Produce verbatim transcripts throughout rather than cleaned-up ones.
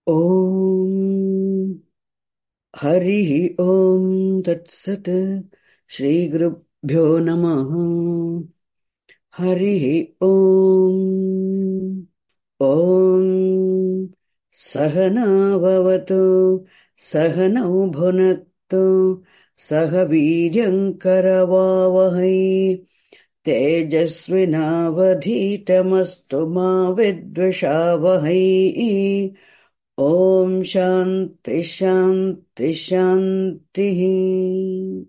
Om Harihi Om Tat Sat Shri Gurubhyo Namaha Harihi Om Om Sahana Vavatu Sahanau Bhunaktu Sahaviryankaravavahai Tejasvinavadhitamastu ma vidvishavahai Om Shanti Shanti Shanti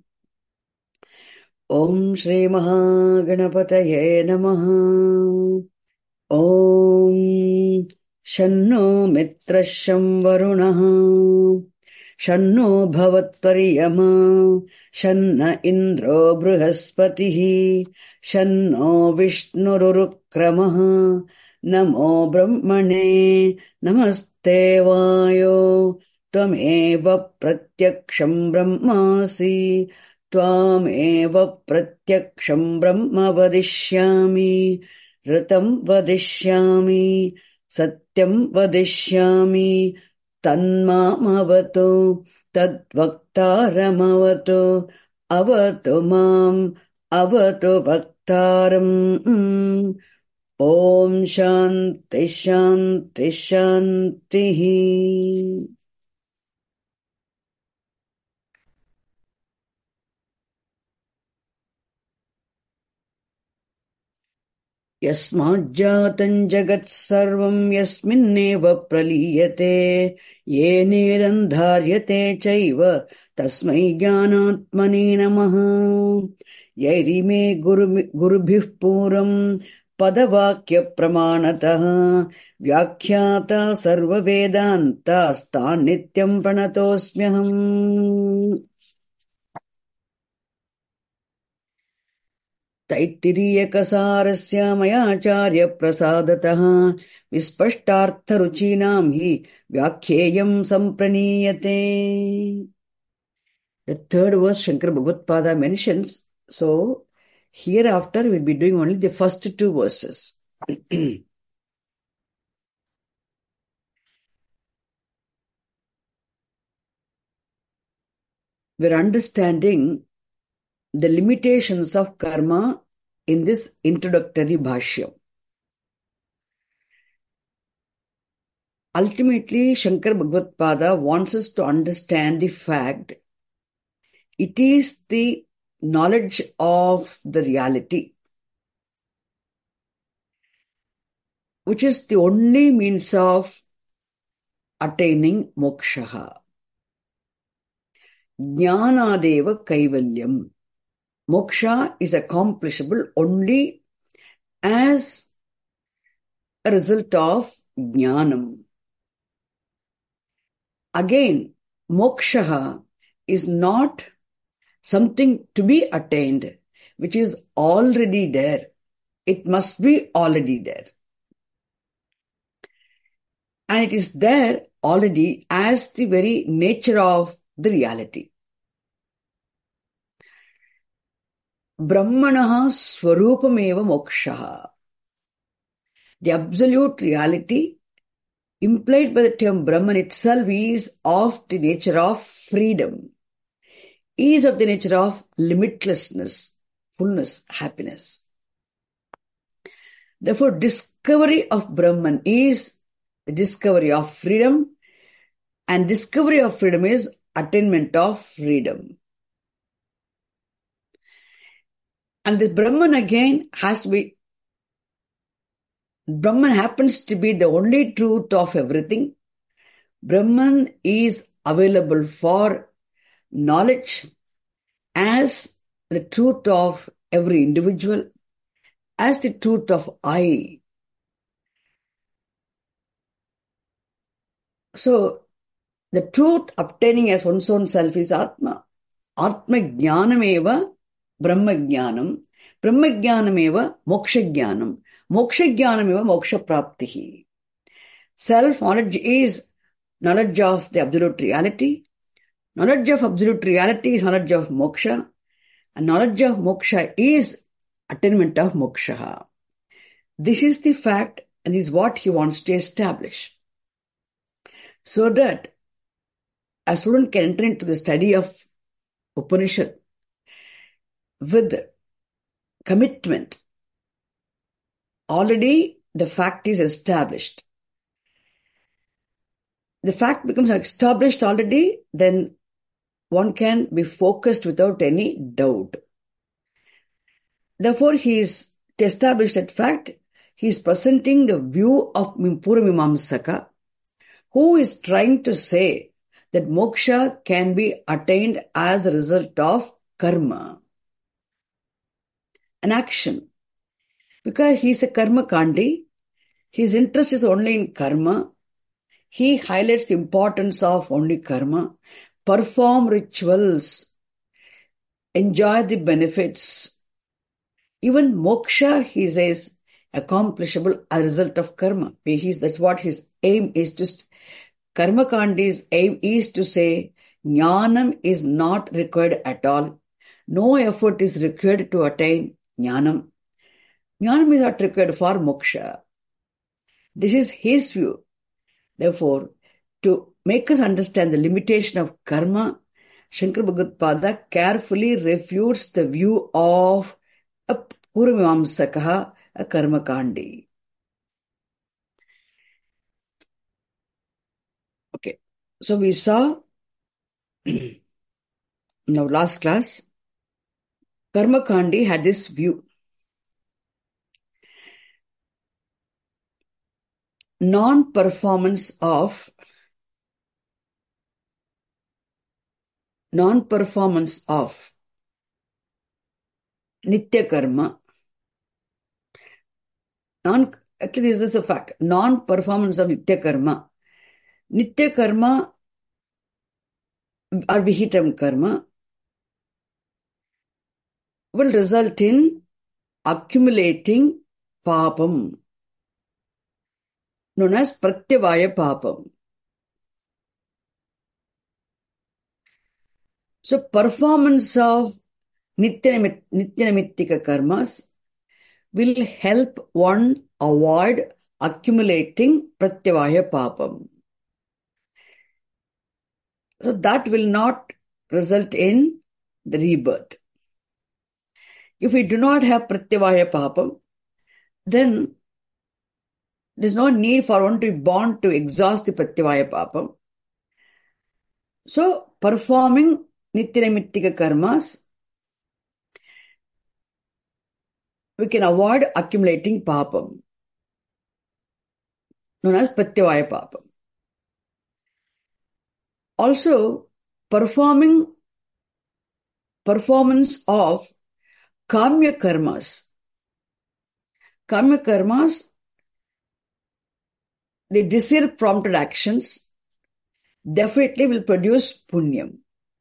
Om Shri Mahaganapataye Namaha Om Shanno Mitrasham Varunaha Shanno Bhavatvariyama Shanna Indro Bruhaspatihi Shanno Vishnurukramaha Namo Brahmane Namaste Vayo Tvameva Pratyaksham Brahmasi Tvameva Pratyaksham Brahma Vadishyami Ritam Vadishyami Satyam Vadishyami Tanmamavatu Tadvaktaramavatu Avatu Mam Avatu Vaktaram Om Shanti Shanti Shanti Yasmajjatam jagat sarvam yasminneva praliyate yenedam dharyate chaiva tasmai jnanatmane namaha yairime gurubhih puram padavakya pramanatah vyakhyata sarva vedanta stan nityam pranatosmyaham तैत्तिरीयकसारस्य मयाचार्य प्रसादतः विस्पष्टार्थरुचीनां हि व्याख्येयं सम्प्रणीयते. The third verse Shankara Bhagavad mentions, so hereafter we'll be doing only the first two verses. We're understanding the limitations of karma in this introductory bhashya. Ultimately, Shankara Bhagavad wants us to understand the fact it is the knowledge of the reality which is the only means of attaining moksha. Jnanadeva kaivalyam. Moksha is accomplishable only as a result of jnanam. Again, moksha is not something to be attained, which is already there. It must be already there. And it is there already as the very nature of the reality. Brahmanaha swarupameva mokshaha. The absolute reality implied by the term Brahman itself is of the nature of freedom, is of the nature of limitlessness, fullness, happiness. Therefore, discovery of Brahman is the discovery of freedom, and discovery of freedom is attainment of freedom. And the Brahman again has to be, Brahman happens to be the only truth of everything. Brahman is available for knowledge as the truth of every individual, as the truth of I. So, the truth obtaining as one's own self is Atma. Atma jnanameva Brahma jnanam. Brahma jnanameva moksha jnanam. Moksha jnanameva moksha praptihi. Self-knowledge is knowledge of the absolute reality. Knowledge of absolute reality is knowledge of moksha. And knowledge of moksha is attainment of moksha. This is the fact and is what he wants to establish. so that a student can enter into the study of Upanishad with commitment. Already the fact is established. The fact becomes established already, then one can be focused without any doubt. Therefore, he is to establish that fact, he is presenting the view of Purvamimamsaka, who is trying to say that moksha can be attained as a result of karma, an action. Because he is a karma kandi, his interest is only in karma. He highlights the importance of only karma. Perform rituals, enjoy the benefits. Even moksha, he says, accomplishable as a result of karma. He's, that's what his aim is to. Karma kandi's aim is to say, jnanam is not required at all. No effort is required to attain jnanam. Jnanam is not required for moksha. This is his view. Therefore, to make us understand the limitation of karma, Shankara Bhagavad-pada carefully refutes the view of a Purvamimamsaka, a karma kandi. Okay, so we saw in our last class, karma kandi had this view. Non-performance of non-performance of nitya karma. Non, actually, this is a fact. Non-performance of nitya karma. Nitya karma or vihitam karma will result in accumulating papam, known as pratyavaya papam. So, performance of nitya namittika karmas will help one avoid accumulating pratyavaya papam. So, that will not result in the rebirth. If we do not have pratyavaya papam, then there is no need for one to be born to exhaust the pratyavaya papam. So, performing nitya-namittika karmas, we can avoid accumulating papam, known as pratyavaya papam. Also, performing performance of kamya karmas. Kamya karmas, the desire-prompted actions, definitely will produce punyam.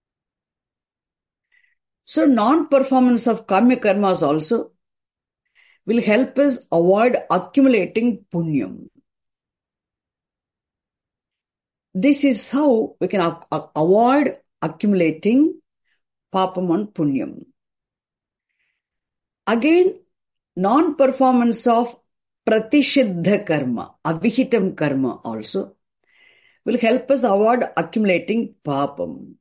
So, non-performance of kamya karmas also will help us avoid accumulating punyam. This is how we can avoid accumulating papam and punyam. Again, non-performance of pratishiddha karma, avihitam karma also will help us avoid accumulating papam.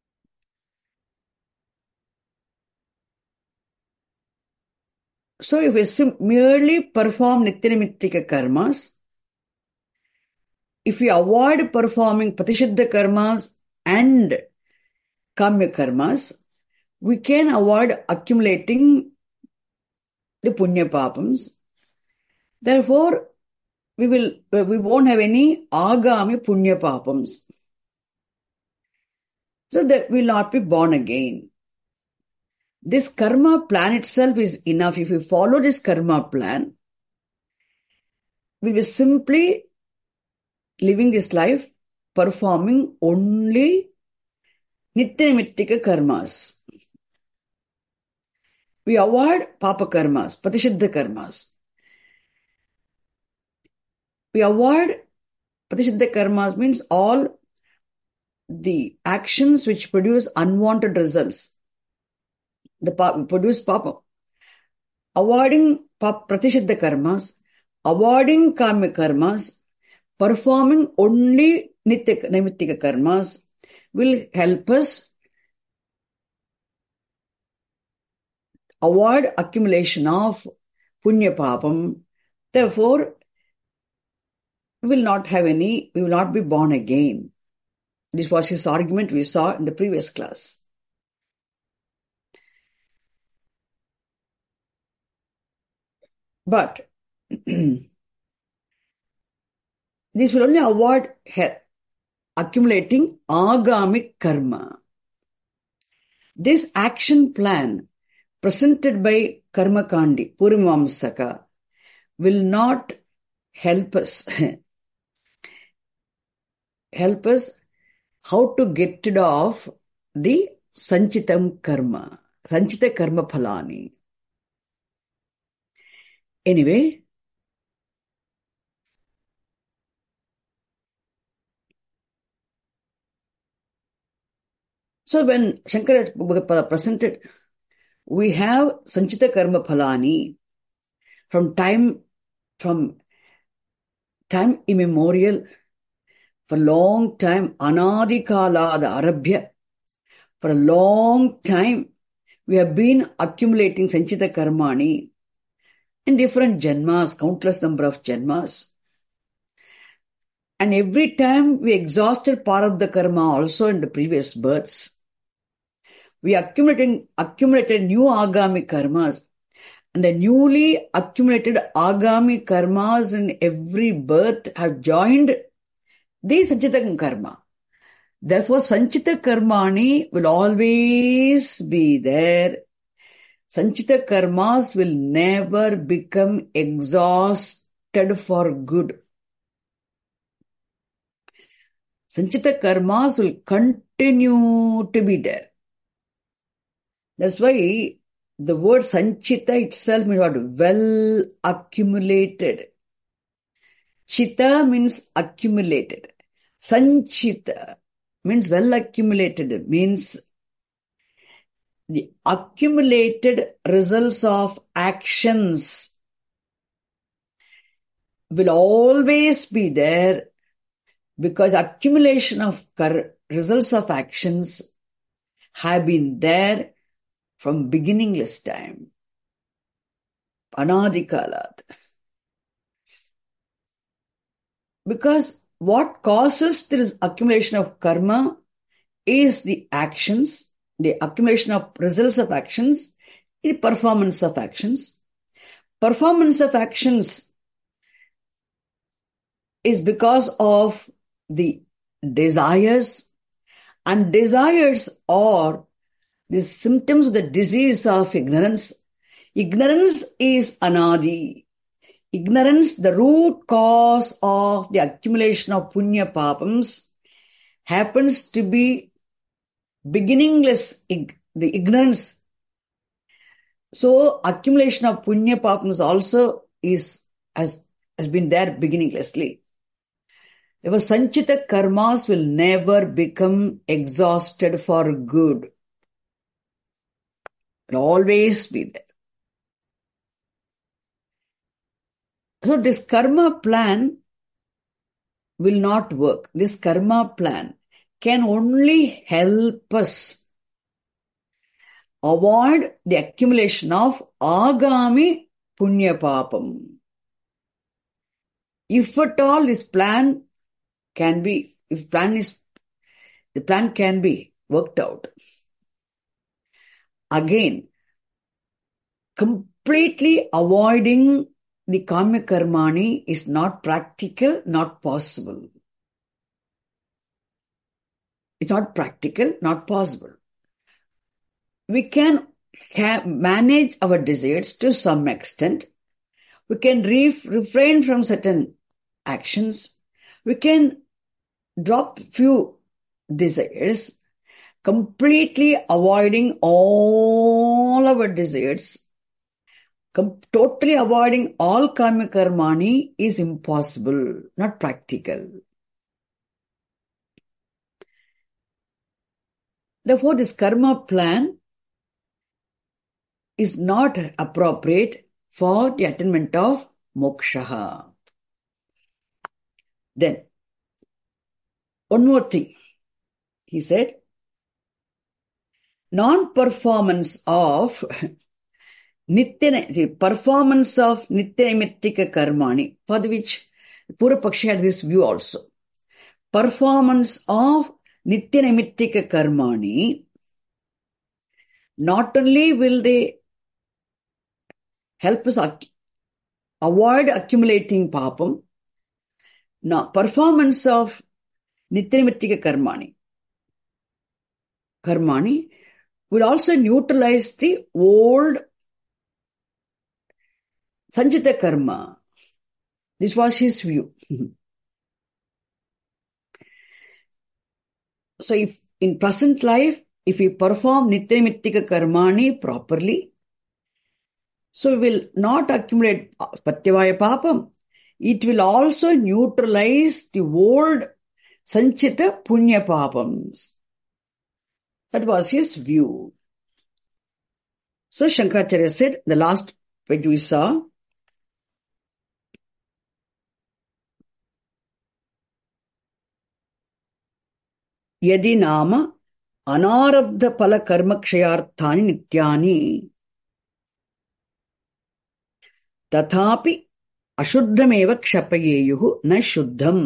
So, if we merely perform nitya-namittika karmas, if we avoid performing pratishiddha karmas and kamya karmas, we can avoid accumulating the punya papams. Therefore, we will we won't have any agami punya papams. So that we will not be born again. This karma plan itself is enough. If we follow this karma plan, we will simply living this life performing only nitya-namittika karmas. We avoid papa karmas, pratishiddha karmas. We avoid pratishiddha karmas means all the actions which produce unwanted results. The pa- produce papa. Avoiding pa- pratishiddha karmas, avoiding kamya karmas performing only nitya, naimittika karmas will help us avoid accumulation of punya papam. Therefore, we will not have any, we will not be born again. This was his argument we saw in the previous class. But this will only avoid accumulating agamic karma. This action plan presented by Karma Kandi, Purimamsaka, will not help us help us how to get rid of the sanchitam karma, sanchita karma phalani. Anyway, so when Shankara presented, we have sanchita karma phalani from time, from time immemorial, for a long time, anadikala, the arabhya, for a long time, we have been accumulating sanchita karmani in different janmas, countless number of janmas. And every time we exhausted part of the karma also in the previous births. We accumulating, accumulated new agami karmas. And the newly accumulated agami karmas in every birth have joined the sanchita karma. Therefore, sanchita karmani will always be there. Sanchita karmas will never become exhausted for good. Sanchita karmas will continue to be there. That's why the word sanchita itself means what? Well accumulated. Chita means accumulated. Sanchita means well accumulated, means the accumulated results of actions will always be there, because accumulation of results of actions have been there from beginningless time. Anadikalat. Because what causes this accumulation of karma is the actions, the accumulation of results of actions, the performance of actions. Performance of actions is because of the desires, and desires are the symptoms of the disease of ignorance. Ignorance is anadi. Ignorance, the root cause of the accumulation of punya papams, happens to be beginningless, the ignorance. So, accumulation of punya papams also is has, has been there beginninglessly. Therefore, sanchita karmas will never become exhausted for good. It will always be there. So this karma plan will not work. This karma plan can only help us avoid the accumulation of agami punya papam. If at all this plan can be, if plan is, the plan can be worked out. Again, completely avoiding the karma karmani is not practical, not possible. It's not practical, not possible. We can have, manage our desires to some extent. We can re- refrain from certain actions. We can drop few desires, completely avoiding all our desires. Com- totally avoiding all karma karmani is impossible, not practical. Therefore, this karma plan is not appropriate for the attainment of moksha. Then, one more thing. He said, non-performance of Nitya, the performance of Nityanaimittika Karmani, for which Purvapakshi had this view also. Performance of Nityanaimittika Karmani, not only will they help us ac- avoid accumulating papam, now performance of Nityanaimittika Karmani, Karmani will also neutralize the old Sanchita Karma. This was his view. So if in present life, if we perform Nityanaimittika Karmani properly, so we will not accumulate Patyavaya Papam. It will also neutralize the old Sanchita Punya Papams. That was his view. So Shankaracharya said, the last page we saw, यदि नाम अनारब्ध फल कर्म क्षयार्थानि नित्यानि तथापि अशुद्धमेव क्षपयेयुः न शुद्धम्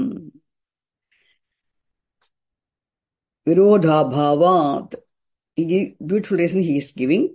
विरोधाभावात्. Beautiful reason he is giving.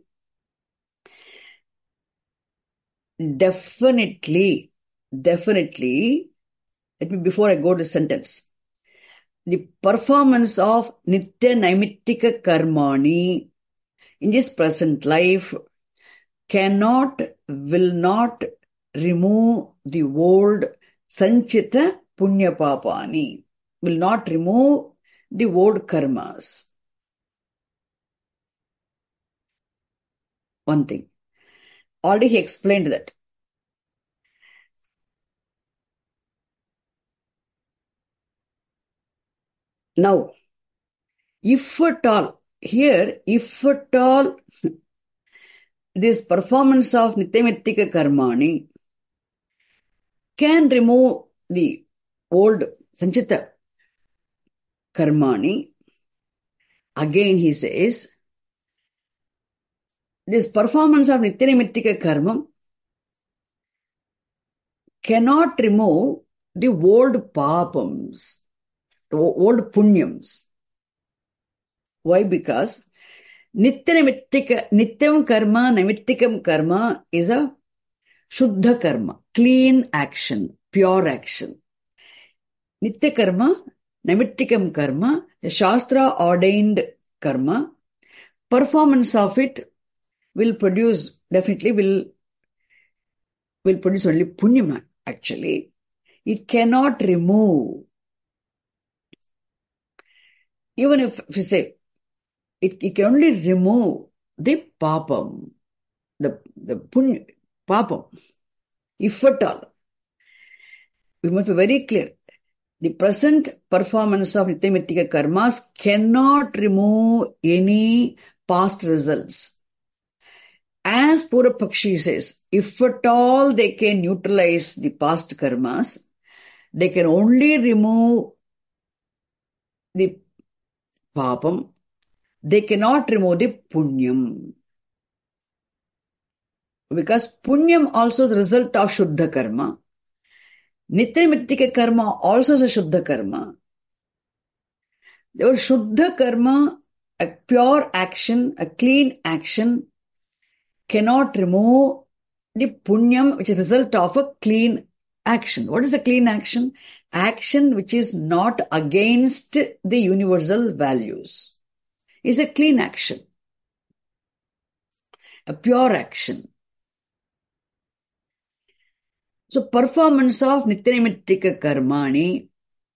Definitely, definitely, let me, before I go to the sentence, the performance of Nityanaimittika Karmani in this present life cannot, will not remove the old Sanchita Punya Papani, will not remove the old karmas. One thing. Already he explained that. Now, if at all, here, if at all, this performance of Nityanaimittika Karmani can remove the old Sanchita Karmani, again he says, this performance of Nityanaimittika Karma cannot remove the old papams, the old punyams. Why? Because Nityanaimittika, Nityam Karma, Naimittikam Karma is a Shuddha Karma, clean action, pure action. Nitya Karma, Naimittikam Karma, a Shastra ordained karma, performance of it will produce, definitely will, will produce only punyam actually. It cannot remove. Even if, if you say, it, it can only remove the papam, the, the punya, papam, if at all. We must be very clear. The present performance of Nityanaimittika karmas cannot remove any past results. As Purvapakshi says, if at all they can neutralize the past karmas, they can only remove the papam. They cannot remove the punyam. Because punyam also is a result of Shuddha karma. Nityanaimittika karma also is a Shuddha karma. The Shuddha karma, a pure action, a clean action, cannot remove the punyam, which is a result of a clean action. What is a clean action? Action which is not against the universal values. Is a clean action. A pure action. So performance of Nityanaimittika Karmani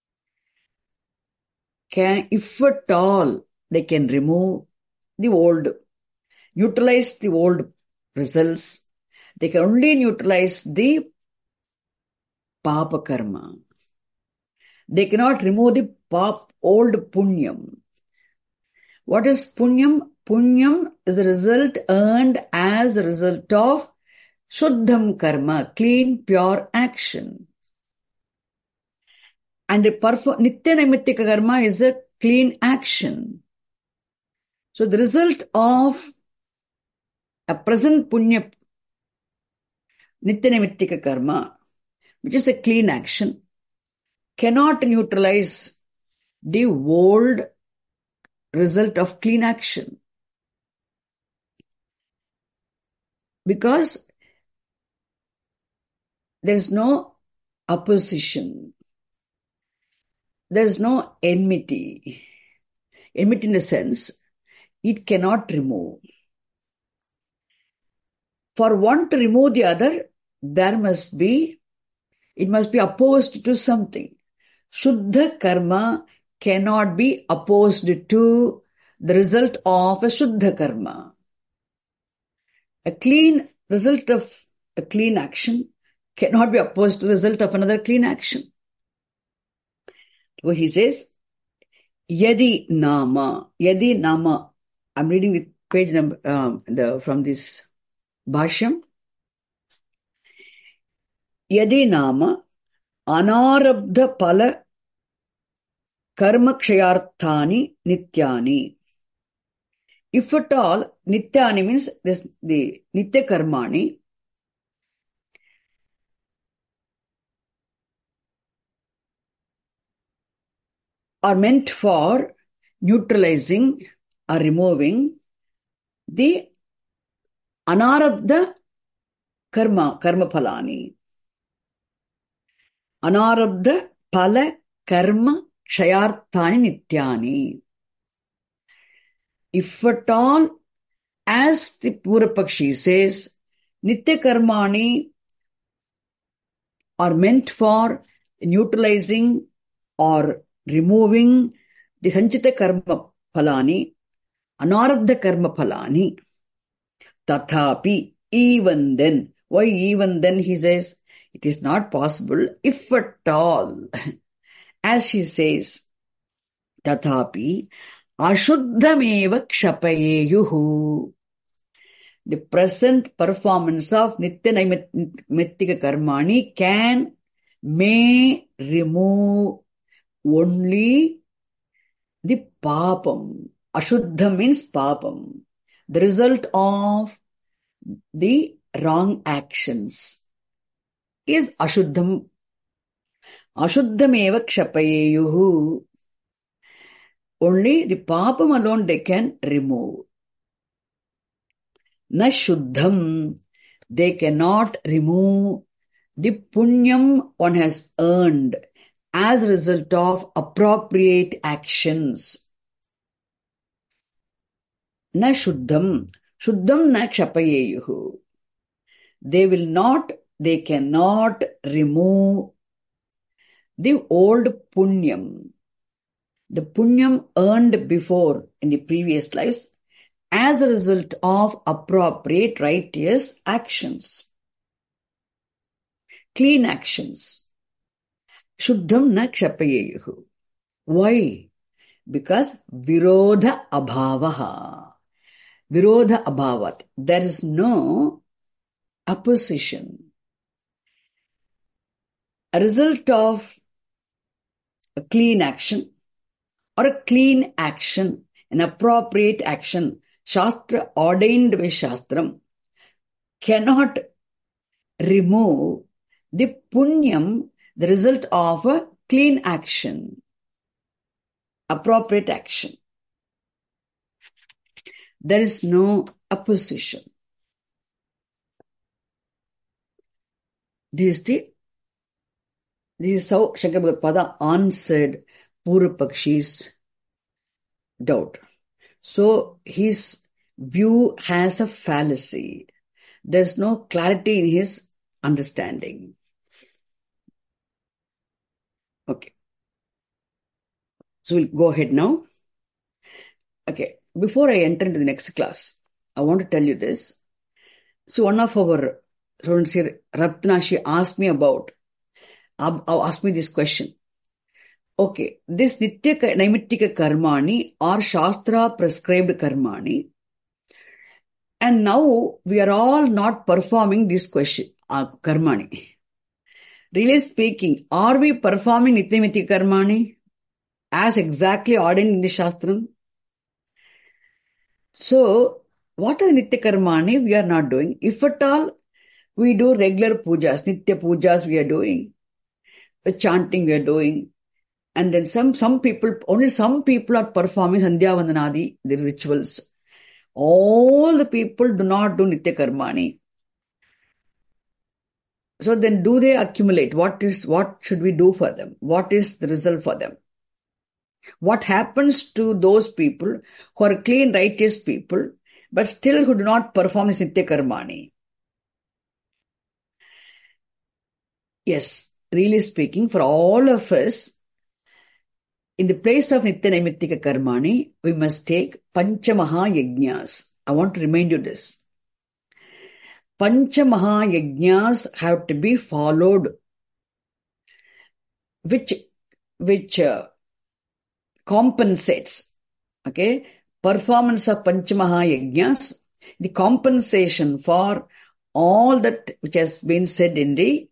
can, if at all, they can remove the old, neutralize the old results. They can only neutralize the Papa Karma. They cannot remove the pap, old Punyam. What is Punyam? Punyam is a result earned as a result of Shuddham Karma, clean, pure action. And the perform- Nitya Naimittika karma is a clean action. So the result of a present punya, Nitya Naimittika karma, which is a clean action, cannot neutralize the old result of clean action. Because there is no opposition. There is no enmity. Enmity in the sense, it cannot remove. For one to remove the other, there must be, it must be opposed to something. Shuddha karma cannot be opposed to the result of a Shuddha karma. A clean result of a clean action cannot be opposed to the result of another clean action. So he says, Yadi Nama, Yadi Nama. I'm reading the page number um, the, from this Bhashyam. Yadi Nama Anarabdha Pala Karma Kshayarthani Nityani. If at all, Nityani means this, the Nitya Karmani, are meant for neutralizing or removing the Anarabdha Karma, Karma Phalani. Anarabdha Pala Karma Kshayarthani Nityani. If at all, as the Purapakshi says, Nitya Karmani are meant for neutralizing or removing the Sanchita Karma Phalani, Anarabdha Karma Phalani. Tathapi, even then. Why even then? He says, it is not possible, if at all. As he says, Tathapi, Ashuddhameva Kshapayeyuhu. The present performance of Nitya Naimittika Karmani can, may remove only the papam. Ashuddha means papam. The result of the wrong actions is ashuddham. Ashuddhameva kshapayeyuhu. Only the papam alone they can remove. Na shuddham. They cannot remove the punyam one has earned as a result of appropriate actions. Na shuddham. Shuddham na kshapayeyuhu. They will not, they cannot remove the old punyam. The punyam earned before in the previous lives as a result of appropriate righteous actions. Clean actions. Shuddham na kshapayeyuhu. Why? Because virodha abhavaha. Virodha abhavat. There is no opposition. A result of a clean action or a clean action, an appropriate action, Shastra ordained by Shastram, cannot remove the punyam, the result of a clean action, appropriate action. There is no opposition. This is the This is how Shankara Bhagavad answered Purapakshi's doubt. So his view has a fallacy. There's no clarity in his understanding. Okay. So we'll go ahead now. Okay. Before I enter into the next class, I want to tell you this. So one of our students here, Ratna, she asked me about Ask me this question. Okay, this Nitya Naimittika Karmani are Shastra prescribed Karmani, and now we are all not performing this question, uh, Karmani. Really speaking, are we performing Nitya-Nimitta Karmani as exactly ordained in the Shastram? So, what are Nitya Karmani we are not doing? If at all we do regular pujas, Nitya pujas we are doing, the chanting we are doing, and then some, some people, only some people are performing Sandhya Vandanadi, the rituals. All the people do not do Nitya Karmani. So then do they accumulate? What is, what should we do for them? What is the result for them? What happens to those people who are clean, righteous people, but still who do not perform this Nitya Karmani? Yes, really speaking, for all of us, in the place of Nitya Naimittika Karmani, we must take Pancha Maha Yajnas. I want to remind you this. Pancha Maha Yajnas have to be followed, which, which uh, compensates, okay, performance of Pancha Maha Yajnas, the compensation for all that which has been said in the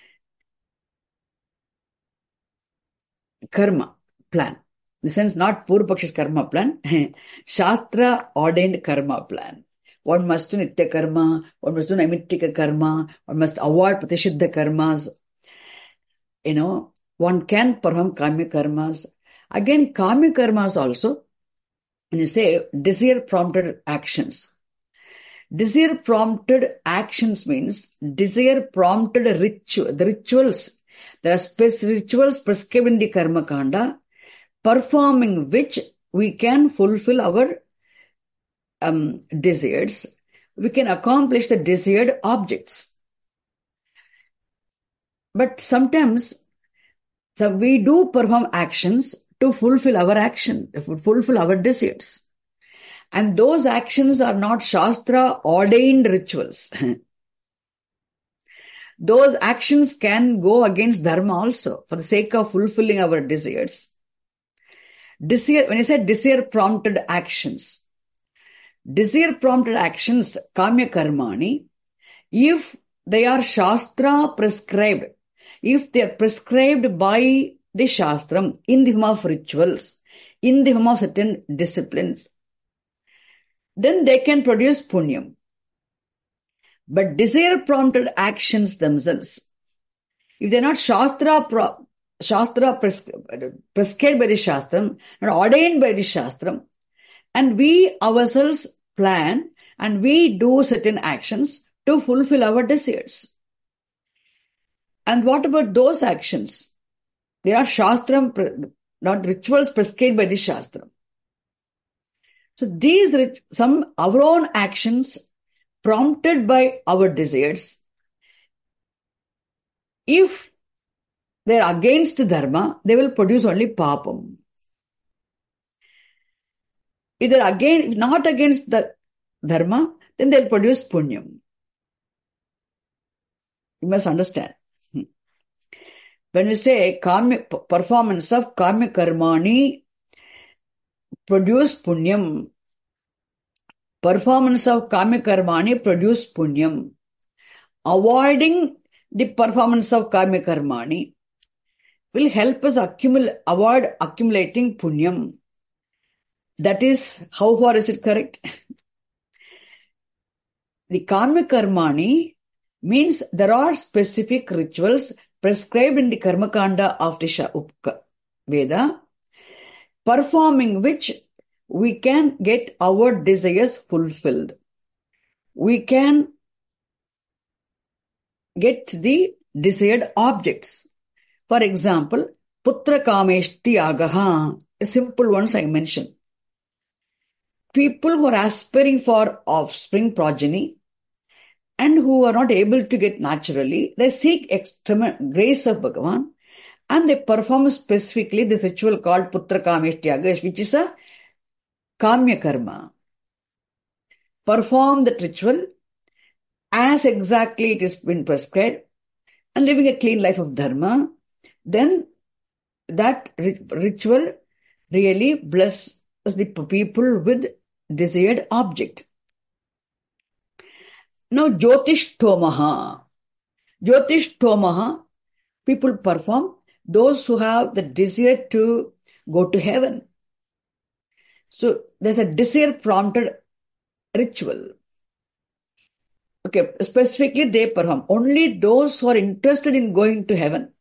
karma plan. In the sense, not Purvapaksha's karma plan, Shastra ordained karma plan. One must do Nitya karma, one must do Naimittika karma, one must avoid Pratishuddha karmas. You know, one can perform Kamya karmas. Again, Kamya karmas also, when you say desire prompted actions. Desire prompted actions means desire prompted ritual, the rituals. There are specific rituals prescribed in the Karma Kanda, performing which we can fulfill our um, desires. We can accomplish the desired objects. But sometimes so we do perform actions to fulfill our action, to fulfill our desires. And those actions are not Shastra ordained rituals. Those actions can go against Dharma also for the sake of fulfilling our desires. Desire, when I say desire prompted actions, desire prompted actions, Kamya Karmani, if they are Shastra prescribed, if they are prescribed by the Shastram in the form of rituals, in the form of certain disciplines, then they can produce punyam. But desire prompted actions themselves, if they are not Shastra, pro, Shastra pres, prescribed by the Shastram, not ordained by the Shastram, and we ourselves plan and we do certain actions to fulfill our desires. And what about those actions? They are Shastram, not rituals prescribed by the Shastram. So these, some, our own actions prompted by our desires, if they are against Dharma, they will produce only papam. If they are again, if not against the Dharma, then they will produce punyam. You must understand. When we say karma, performance of Kamya Karmani produce punyam, performance of Kamya Karmani produce punyam, avoiding the performance of Kamya Karmani will help us accumulate, avoid accumulating punyam. That is, how far is it correct? The Kamya Karmani means there are specific rituals prescribed in the Karma Kanda of the Veda, performing which we can get our desires fulfilled. We can get the desired objects. For example, Putra Kameshti Agaha, a simple ones I mentioned. People who are aspiring for offspring progeny and who are not able to get naturally, they seek extreme grace of Bhagavan and they perform specifically this ritual called Putra Kameshti Agaha, which is a Kamya Karma. Perform that ritual as exactly it has been prescribed and living a clean life of Dharma, then that ritual really blesses the people with desired object. Now, Jyotish Tomaha. Jyotish Tomaha people perform? Those who have the desire to go to heaven. So there's a desire prompted ritual. Okay, specifically they perform. Only those who are interested in going to heaven,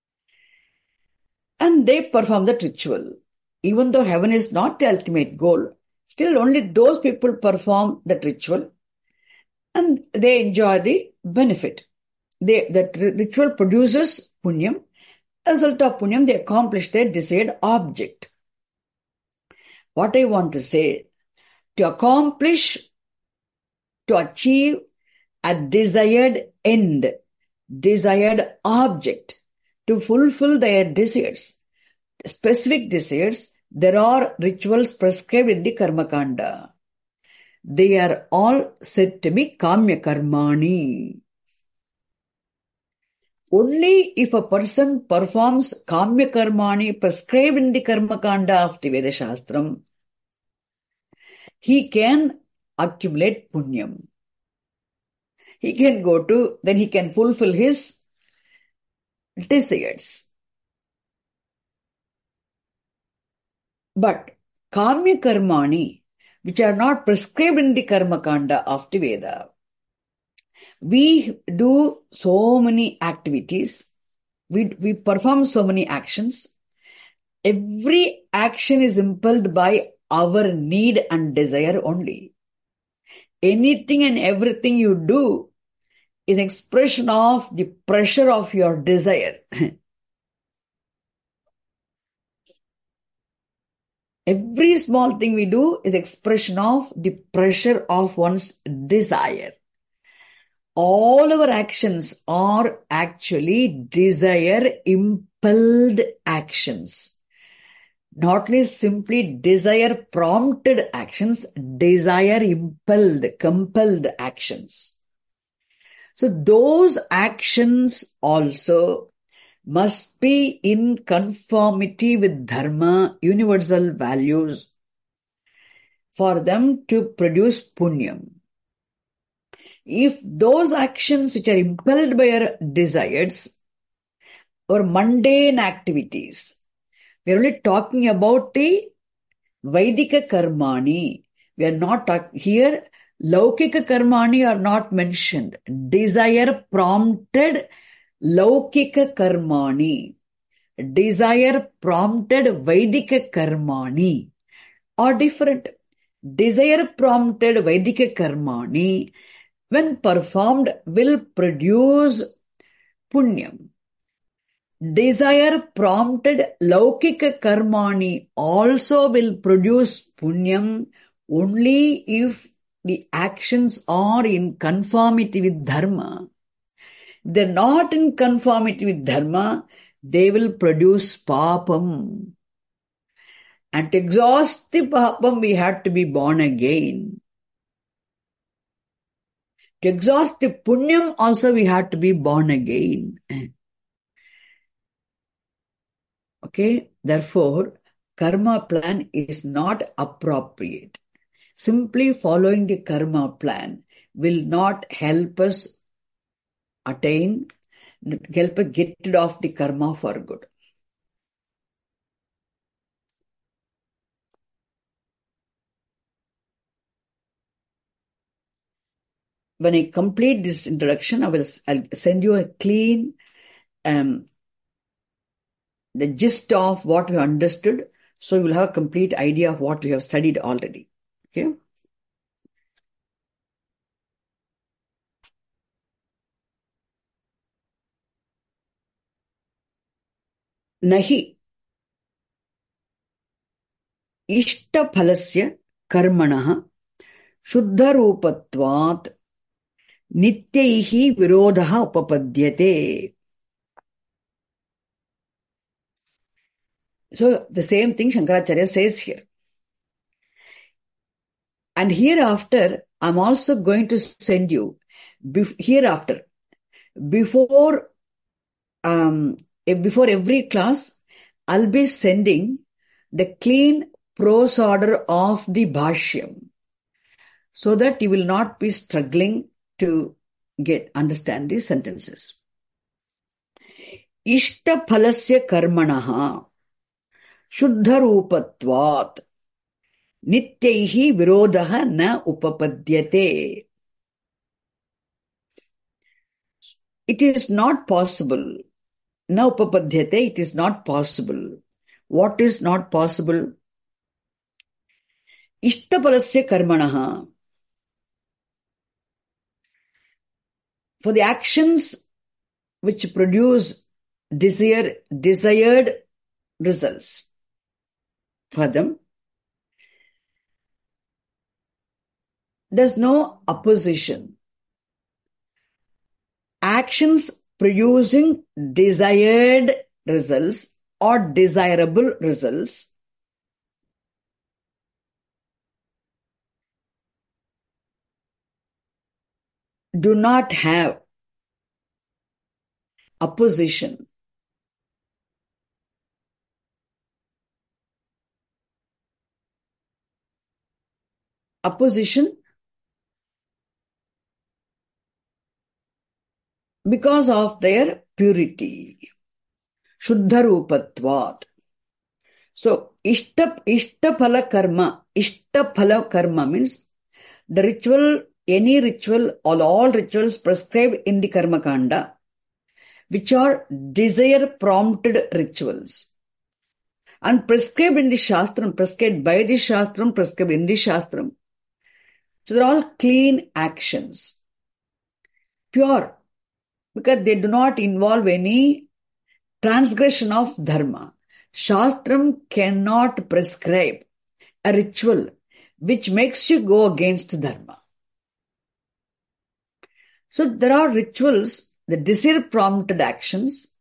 and they perform that ritual. Even though heaven is not the ultimate goal, still only those people perform that ritual and they enjoy the benefit. They, that ritual produces punyam. As a result of punyam, they accomplish their desired object. What I want to say, to accomplish, to achieve a desired end, desired object, to fulfill their desires, specific desires, there are rituals prescribed in the Karma Kanda. They are all said to be Kamya Karmani. Only if a person performs Kamya Karmani prescribed in the Karma Kanda of the Veda Shastram, he can accumulate punyam. He can go to, then he can fulfill his desires. But Kamya Karmani, which are not prescribed in the Karma Kanda of the Veda, we do so many activities, we, we perform so many actions. Every action is impelled by our need and desire only. Anything and everything you do is an expression of the pressure of your desire. Every small thing we do is expression of the pressure of one's desire. All our actions are actually desire-impelled actions. Not only simply desire-prompted actions, desire-impelled, compelled actions. So those actions also must be in conformity with dharma, universal values, for them to produce punyam. If those actions which are impelled by our desires or mundane activities, we are only talking about the Vaidika Karmani. We are not talking here, Laukika Karmani are not mentioned. Desire prompted Laukika Karmani, desire prompted Vaidika Karmani are different. Desire prompted Vaidika Karmani, when performed, will produce punyam. Desire prompted Laukika Karmani also will produce punyam only if the actions are in conformity with dharma. If they're not in conformity with dharma, they will produce papam. And to exhaust the papam, we have to be born again. To exhaust the punyam also, we have to be born again. Okay, therefore, karma plan is not appropriate. Simply following the karma plan will not help us attain, help us get rid of the karma for good. When I complete this introduction, I will I'll send you a clean, um, the gist of what we understood, so you will have a complete idea of what we have studied already. Okay. Nahi ishtaphalasya karmanah shuddharupatvat nityaihi virodha upapadyate. So the same thing Shankaracharya says here. And hereafter, I'm also going to send you, bef- hereafter, before, um, before every class, I'll be sending the clean prose order of the Bhashyam, so that you will not be struggling to get understand these sentences. इष्टफलस्य कर्मणः शुद्धरूपत्वात् नित्यैः विरोधः न उपपद्यते. It is not possible. Na upapadyate, it is not possible. What is not possible? Ishtapalasya karmanaha. For the actions which produce desire, desired results, for them, there's no opposition. Actions producing desired results or desirable results do not have opposition. Opposition because of their purity. Shuddharupatvat. So, ishta, ishtaphala karma. Ishtaphala karma means the ritual, any ritual, all, all rituals prescribed in the karma kanda, which are desire prompted rituals. And prescribed in the shastram, prescribed by the shastram, prescribed in the shastram. So they're all clean actions. Pure. Because they do not involve any transgression of dharma. Shastram cannot prescribe a ritual which makes you go against dharma. So there are rituals, the desire prompted actions,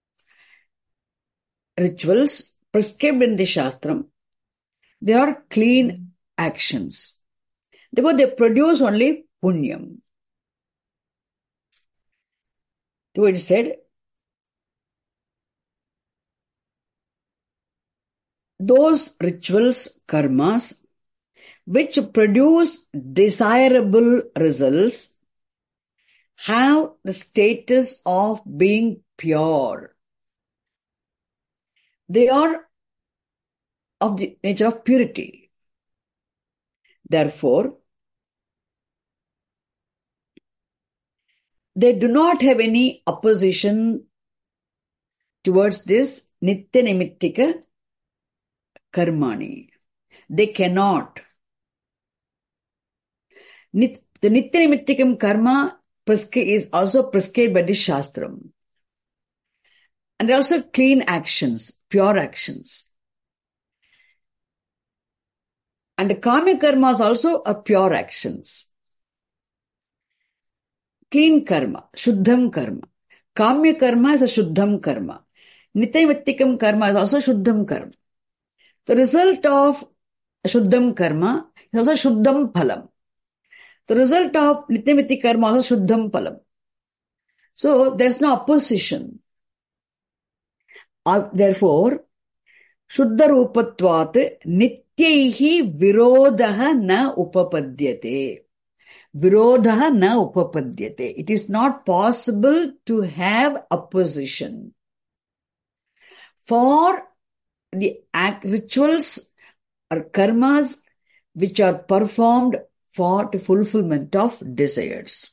rituals prescribed in the shastram. They are clean actions. Therefore, they produce only punyam. So it said, those rituals, karmas, which produce desirable results have the status of being pure. They are of the nature of purity. Therefore, they do not have any opposition towards this nitya nimittika karmani. They cannot. Nit, the nitya nimittikam karma is also prescribed by the shastram. And they are also clean actions, pure actions. And the kamya karmas also are pure actions. Clean karma, shuddham karma. Kamya karma is a shuddham karma. Nitya karma is also shuddham karma. The result of shuddham karma is also shuddham phalam. The result of nitya karma is also shuddham phalam. So there's no opposition. Uh, therefore, shuddha rupatvat nityaihi virodha na upapadyate. Virodha na upapadyate. It is not possible to have opposition for the act, rituals or karmas which are performed for the fulfillment of desires.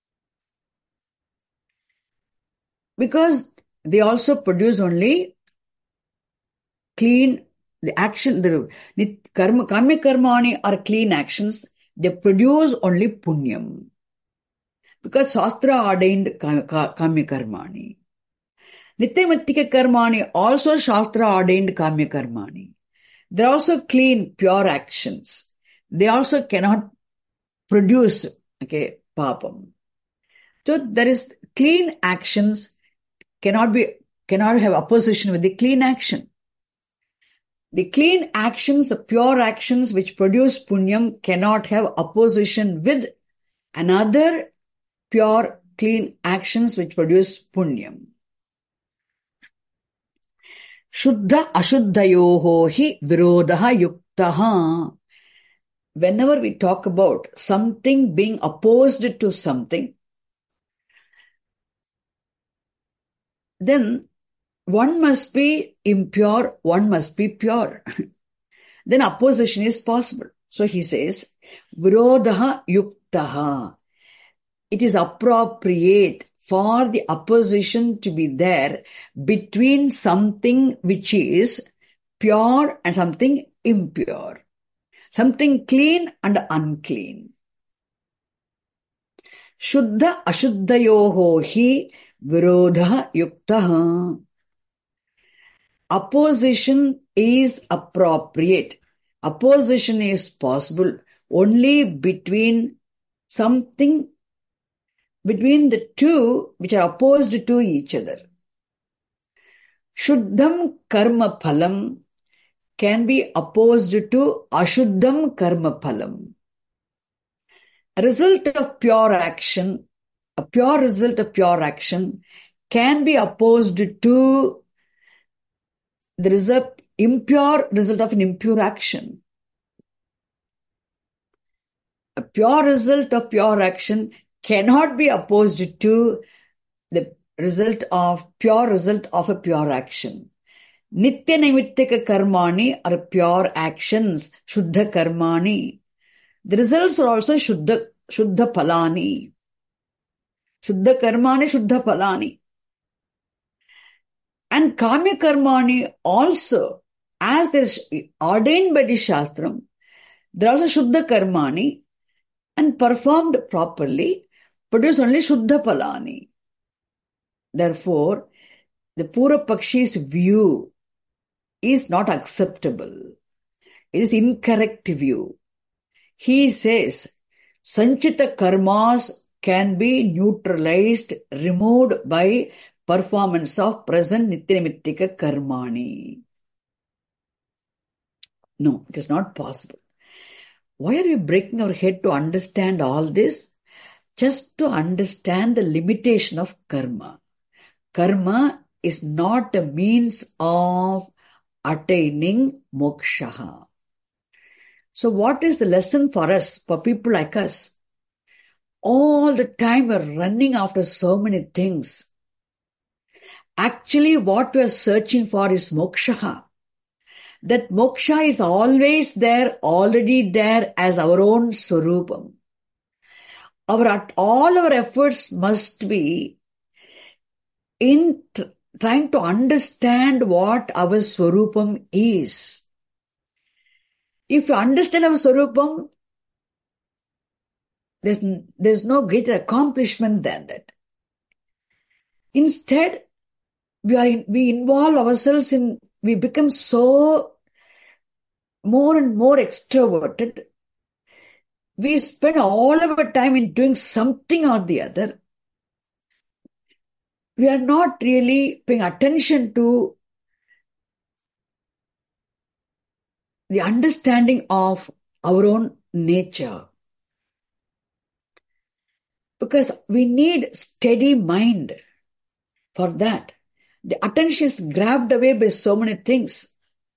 Because they also produce only clean, the action, the karma, kamya karmani are clean actions. They produce only punyam. Because Shastra ordained kamya karmani. Nitya karmani also Shastra ordained kamya karmani. They are also clean, pure actions. They also cannot produce, okay, papam. So there is clean actions cannot be, cannot have opposition with the clean action. The clean actions, the pure actions which produce punyam cannot have opposition with another pure, clean actions which produce punyam. Shuddha ashuddhayoho hi virodaha yuktaha. Whenever we talk about something being opposed to something, then one must be impure, one must be pure. Then opposition is possible. So he says, Virodha yuktaha. It is appropriate for the opposition to be there between something which is pure and something impure. Something clean and unclean. Shuddha ashuddhayoho hi virodha yuktaha. Opposition is appropriate. Opposition is possible only between something, between the two which are opposed to each other. Shuddham karma phalam can be opposed to ashuddham karma phalam. A result of pure action, a pure result of pure action can be opposed to the result, impure result of an impure action. A pure result of pure action cannot be opposed to the result of pure result of a pure action. Nitya naimittika karmani are pure actions, shuddha karmani. The results are also shuddha, shuddha phalani. Shuddha karmani, shuddha phalani. And kamya karmani also, as they are ordained by the Shastram, they are also shuddha karmani and performed properly, produce only shuddha phalani. Therefore, the Purva Pakshi's view is not acceptable. It is incorrect view. He says, Sanchita karmas can be neutralized, removed by performance of present nitya-nimittika karmani. No, it is not possible. Why are we breaking our head to understand all this? Just to understand the limitation of karma. Karma is not a means of attaining moksha. So what is the lesson for us, for people like us? All the time we're running after so many things. Actually, what we're searching for is moksha. That moksha is always there, already there as our own swarupam. Our, all our efforts must be in t- trying to understand what our swarupam is. If you understand our swarupam, there's, there's no greater accomplishment than that. Instead, we are in, we involve ourselves in, we become so more and more extroverted. We spend all of our time in doing something or the other. We are not really paying attention to the understanding of our own nature. Because we need steady mind for that. The attention is grabbed away by so many things.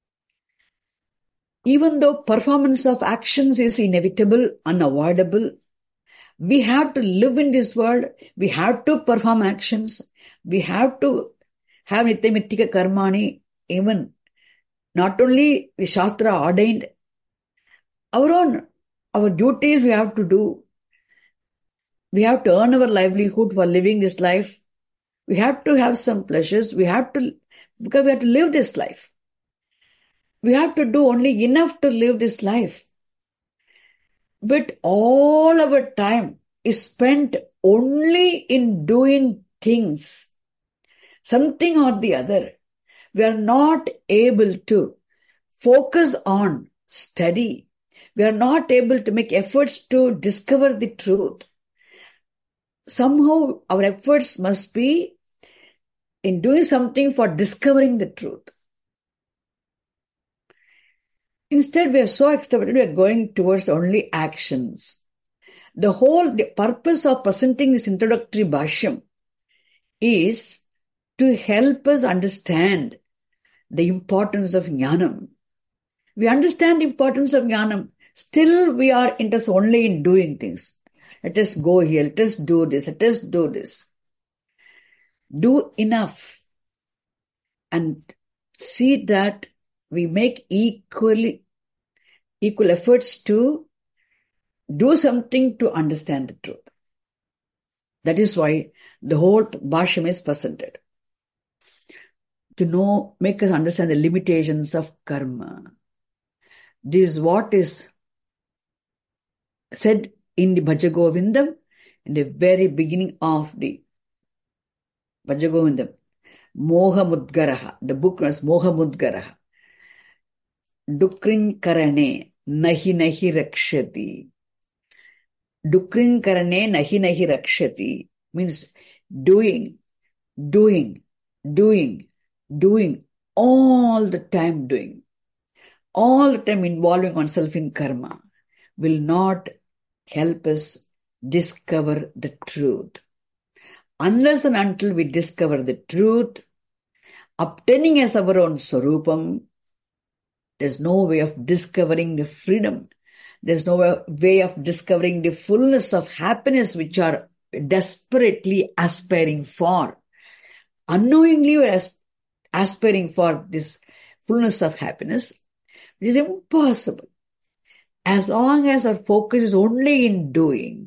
Even though performance of actions is inevitable, unavoidable, we have to live in this world. We have to perform actions. We have to have nitya-nimittika karmani, even not only the Shastra ordained, our own, our duties we have to do. We have to earn our livelihood for living this life. We have to have some pleasures. We have to, because we have to live this life. We have to do only enough to live this life. But all our time is spent only in doing things, something or the other. We are not able to focus on study. We are not able to make efforts to discover the truth. Somehow our efforts must be in doing something for discovering the truth. Instead, we are so extroverted, we are going towards only actions. The whole the purpose of presenting this introductory bhashyam is to help us understand the importance of jnanam. We understand the importance of jnanam. Still, we are interested only in doing things. Let us go here, let us do this, let us do this. Do enough. and see that we make equally equal efforts to do something to understand the truth. That is why the whole Bhashyam is presented. To know, make us understand the limitations of karma. This is what is said in the Bhajagovindam, in the very beginning of the Bhajagovindam. Moha Mudgaraha. The book was Moha Mudgaraha. Dukrin Karane Nahi Nahi Rakshati. Dukrin Karane Nahi Nahi Rakshati means doing, doing, doing, doing, all the time doing. All the time involving oneself in karma will not help us discover the truth. Unless and until we discover the truth, obtaining as our own Swarupam, there's no way of discovering the freedom. There's no way of discovering the fullness of happiness which are desperately aspiring for. Unknowingly we are aspiring for this fullness of happiness. It is impossible. As long as our focus is only in doing.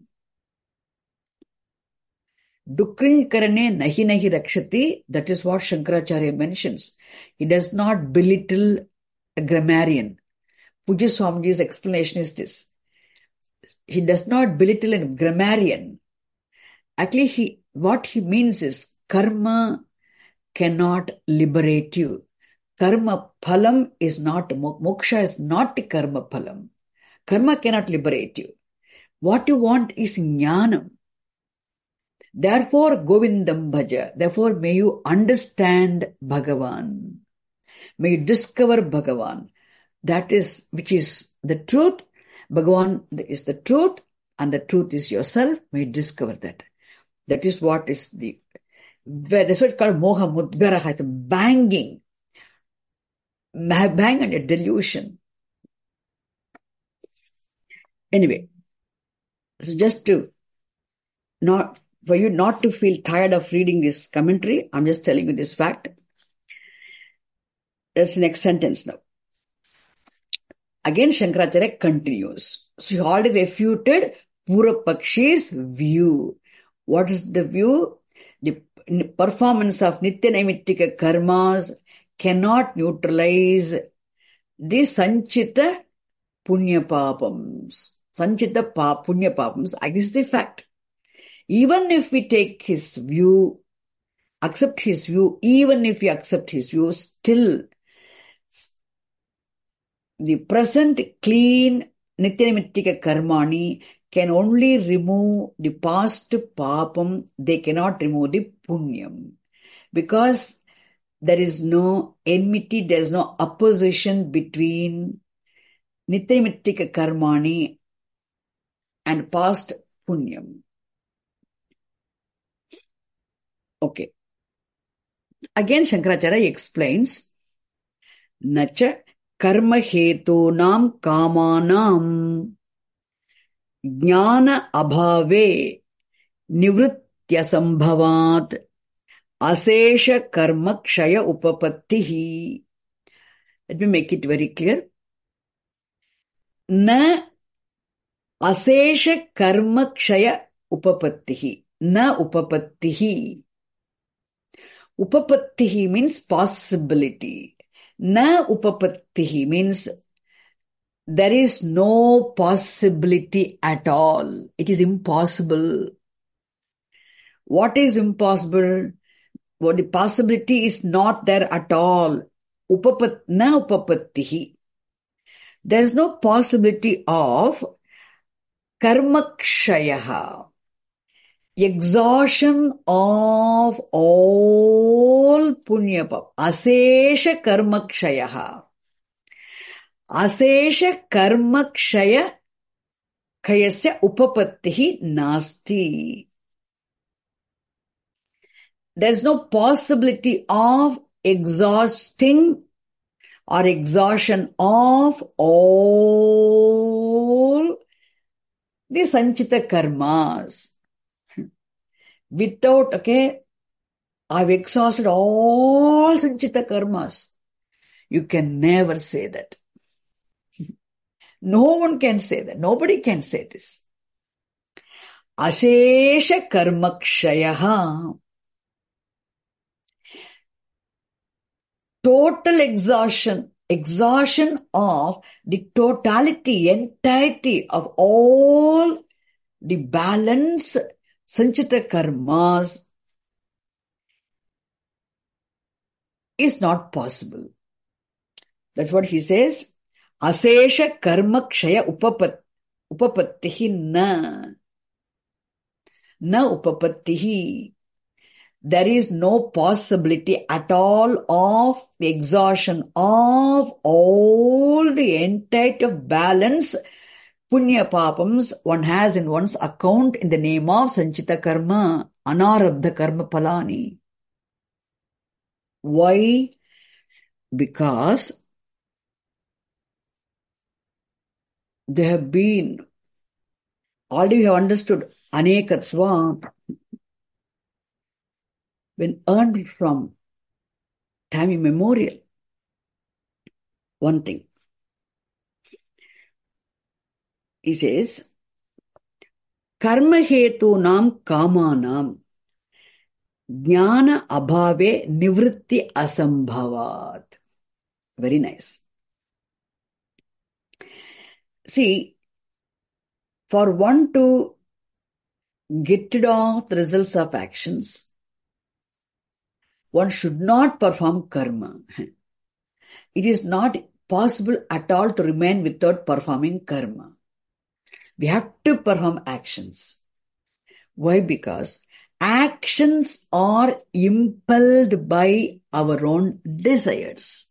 Dukrin karane nahi nahi rakshati, that is what Shankaracharya mentions. He does not belittle a grammarian. Pujya Swamiji's explanation is this. He does not belittle a grammarian. Actually, he, what he means is karma cannot liberate you. Karma phalam is not, moksha is not karma phalam. Karma cannot liberate you. What you want is jnanam. Therefore, Govindam bhaja. Therefore, may you understand Bhagavan. May you discover Bhagavan. That is, which is the truth. Bhagavan is the truth, and the truth is yourself. May you discover that. That is what is the, that's what it's called Moha Mudgaraha. It's a banging. Bang on a delusion. Anyway, so just to not, for you not to feel tired of reading this commentary, I'm just telling you this fact. That's the next sentence now. Again, Shankaracharya continues. So he already refuted Purapakshi's view. What is the view? The performance of Nitya Naimittika karmas cannot neutralize the Sanchita Punya Papams. Sanchita pa, Punya Papams. This is the fact. Even if we take his view, accept his view, even if we accept his view, still the present clean Nitya-Nimittika karmani can only remove the past papam, they cannot remove the punyam. Because there is no enmity, there is no opposition between Nitya-Nimittika karmani and past punyam. Okay. Again, Shankaracharya explains, Nacha karma hetunam kamanam jnana abhave nivritya sambhavat asesha karma kshaya upapattihi. Let me make it very clear. Na asesha karma kshaya upapattihi. Na upapattihi. Upapattihi means possibility. Na upapattihi means there is no possibility at all. It is impossible. What is impossible? What the possibility is not there at all. Upapat, na upapattihi. There is no possibility of karmakshayaha. Exhaustion of all punya pap. Asesha karmakshayaha. Asesha karmakshaya kayasya upapattihi nasti. There is no possibility of exhausting or exhaustion of all the sanchita karmas. Without, okay, I've exhausted all sanchita karmas. You can never say that. No one can say that. Nobody can say this. Ashesha karmakshayaha. Total exhaustion. Exhaustion of the totality, entirety of all the balance sanchita karmas is not possible. That's what he says. Asesha karma kshaya upapat, upapattihi na. Na upapattihi. There is no possibility at all of the exhaustion of all the entirety of balance punya papams one has in one's account in the name of sanchita karma, anarabdha karma palani. Why? Because they have been, already we have understood anekatva, when earned from time immemorial. One thing. He says, karma hetu nam kama nam jnana abhave nivritti asambhavat. Very nice. See, for one to get rid of the results of actions, one should not perform karma. It is not possible at all to remain without performing karma. We have to perform actions. Why? Because actions are impelled by our own desires.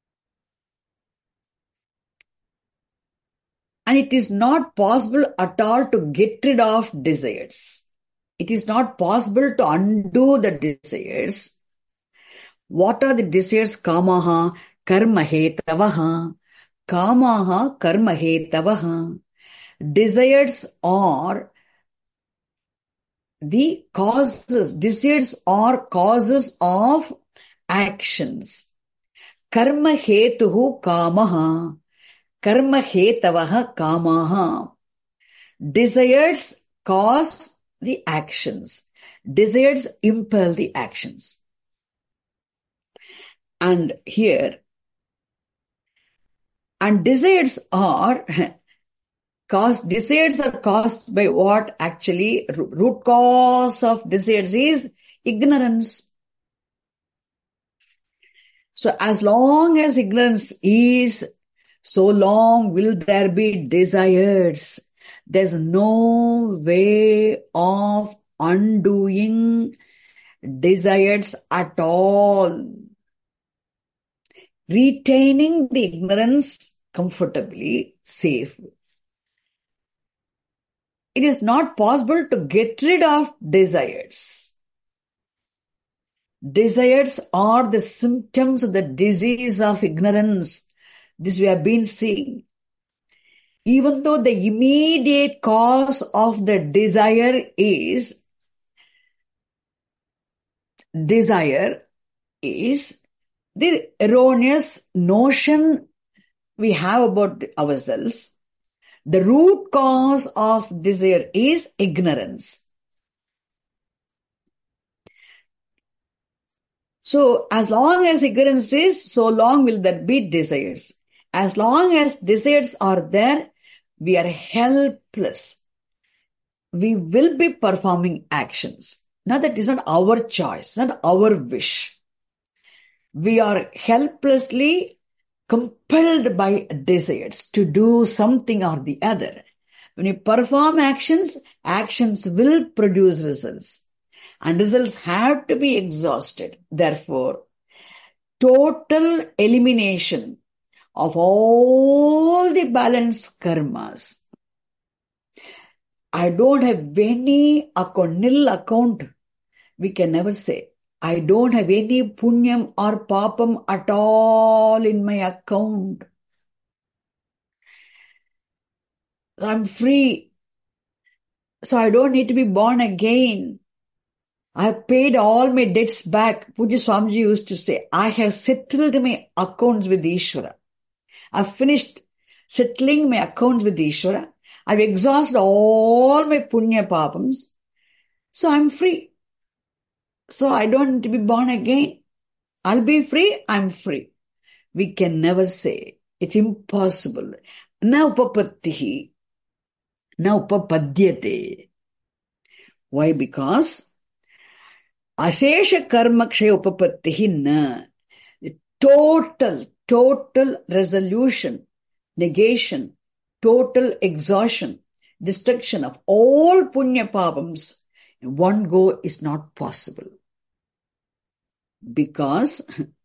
And it is not possible at all to get rid of desires. It is not possible to undo the desires. What are the desires? Kamaha karma hetavaha. Kamaha karma hetavaha. Desires are the causes. Desires are causes of actions. Karma hetuhu kamaha. Karma hetavaha kamaha. Desires cause the actions. Desires impel the actions. And here, and desires are caused, desires are caused by what? Actually, root cause of desires is ignorance. So as long as ignorance is, so long will there be desires. There's no way of undoing desires at all. Retaining the ignorance comfortably, safe. It is not possible to get rid of desires. Desires are the symptoms of the disease of ignorance. This we have been seeing. Even though the immediate cause of the desire is, desire is the erroneous notion we have about ourselves. The root cause of desire is ignorance. So, as long as ignorance is, so long will there be desires. As long as desires are there, we are helpless. We will be performing actions. Now that is not our choice, not our wish. We are helplessly compelled by desires to do something or the other. When you perform actions, actions will produce results. And results have to be exhausted. Therefore, total elimination of all the balanced karmas. I don't have any account, nil account. We can never say, I don't have any punyam or papam at all in my account. I'm free. So I don't need to be born again. I have paid all my debts back. Pujya Swamiji used to say, I have settled my accounts with Ishvara. I've finished settling my accounts with Ishvara. I've exhausted all my punya papams. So I'm free. So I don't need to be born again. I'll be free. I'm free. We can never say. It's impossible. Na upapattihi. Na upapadyate. Why? Because Asesha karma kshaya upapattihi na. Total, total resolution, negation, total exhaustion, destruction of all punya papams in one go is not possible. Because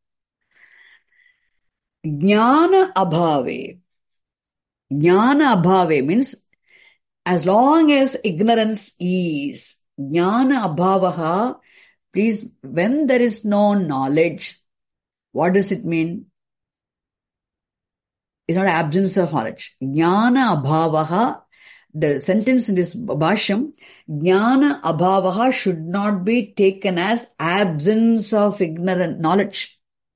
jnana abhave. Jnana abhave means as long as ignorance is. Jnana abhavaha, please, when there is no knowledge, what does it mean? It's not absence of knowledge. Jnana abhavaha, the sentence in this bhashyam, jnana abhavaha should not be taken as absence of ignorant knowledge.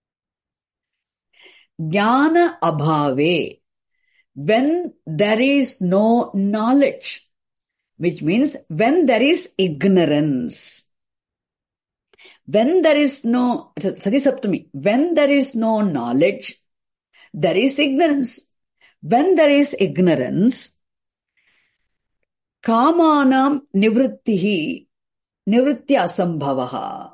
Jnana abhave, when there is no knowledge, which means when there is ignorance. When there is no, Sati Saptami, when there is no knowledge, there is ignorance. When there is ignorance, kamanam nivrittihi, nivritti asambhavaha.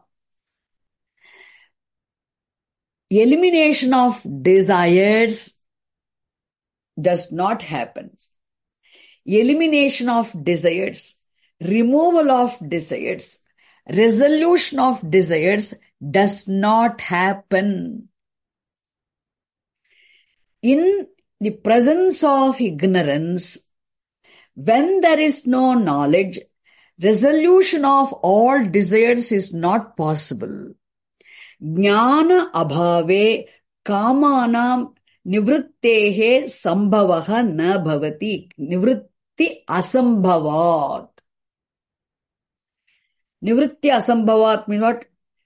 Elimination of desires does not happen. Elimination of desires, removal of desires, resolution of desires does not happen. In the presence of ignorance, when there is no knowledge, resolution of all desires is not possible. Jnana abhave kamanam nivrittehe sambhavaha na bhavati. Nivritti asambhavat. Nivritti asambhavat means what?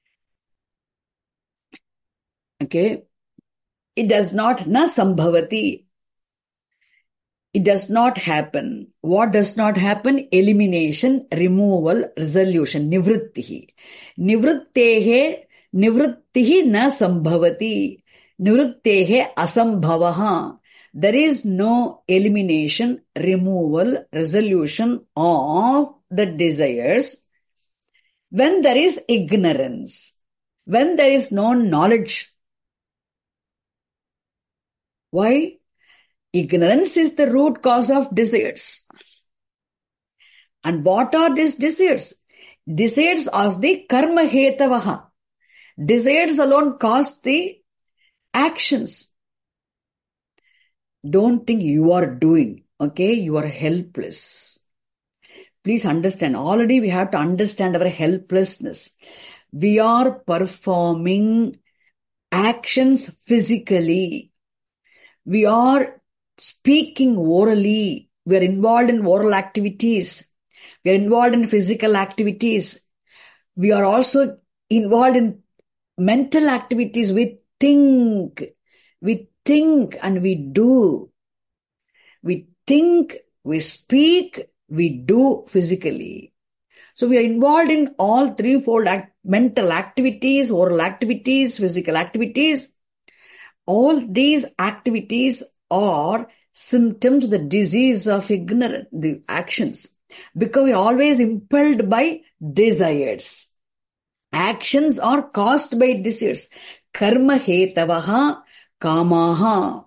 Okay. It does not, na sambhavati. It does not happen. What does not happen? Elimination, removal, resolution. Nivrittihi. Nivrittehe, nivrittihi na sambhavati. Nivrittehe asambhavaha. There is no elimination, removal, resolution of the desires when there is ignorance, when there is no knowledge. Why? Ignorance is the root cause of desires. And what are these desires? Desires are the karma hetavaha. Desires alone cause the actions. Don't think you are doing, okay? You are helpless. Please understand, already we have to understand our helplessness. We are performing actions physically. We are speaking orally. We are involved in oral activities. We are involved in physical activities. We are also involved in mental activities. We think. We think and we do. We think, we speak, we do physically. So we are involved in all threefold act, mental activities, oral activities, physical activities. All these activities are symptoms of the disease of ignorance, the actions. Because we are always impelled by desires. Actions are caused by desires. Karma hetavaha kamaha.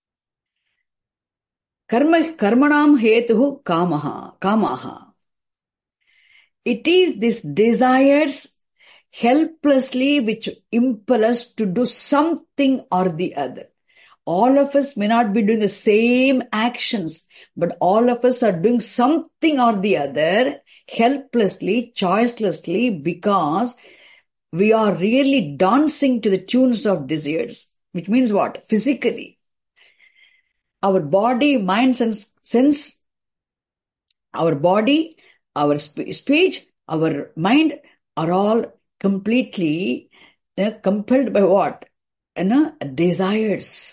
Karma, karmanam hetuhu kamaha, kamaha. It is these desires helplessly which impel us to do something or the other. All of us may not be doing the same actions, but all of us are doing something or the other helplessly, choicelessly, because we are really dancing to the tunes of desires, which means what? Physically. Our body, mind, and sense, our body, our sp- speech, our mind, are all completely uh, compelled by what? You know, desires.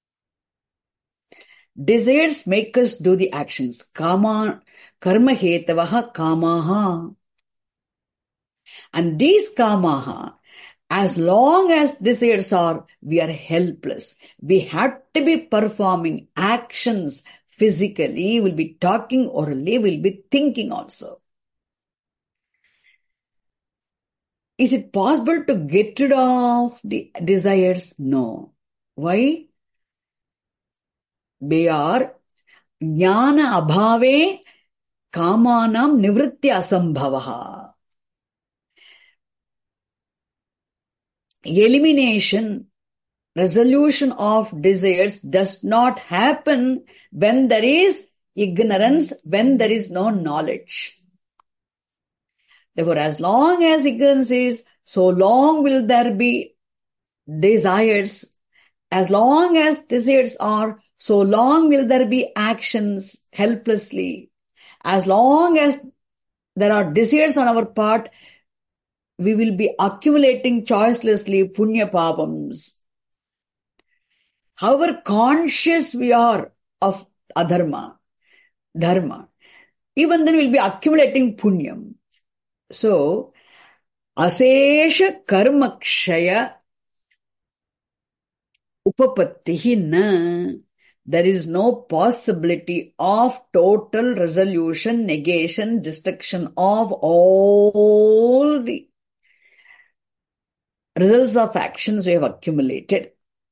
Desires make us do the actions. Kama, karma hetavaha kamaha. And these kamaha, as long as desires are, we are helpless. We have to be performing actions physically, we'll be talking orally, we'll be thinking also. Is it possible to get rid of the desires? No. Why? They are jnana abhave kamanam nivritti asambhavaha. Elimination, resolution of desires does not happen when there is ignorance, when there is no knowledge. Therefore, as long as ignorance is, so long will there be desires. As long as desires are, so long will there be actions helplessly. As long as there are desires on our part, we will be accumulating choicelessly punya papams. However conscious we are of adharma, dharma, even then we'll be accumulating punyam. So, asesha karma kshaya upapattihi na. There is no possibility of total resolution, negation, destruction of all the results of actions we have accumulated.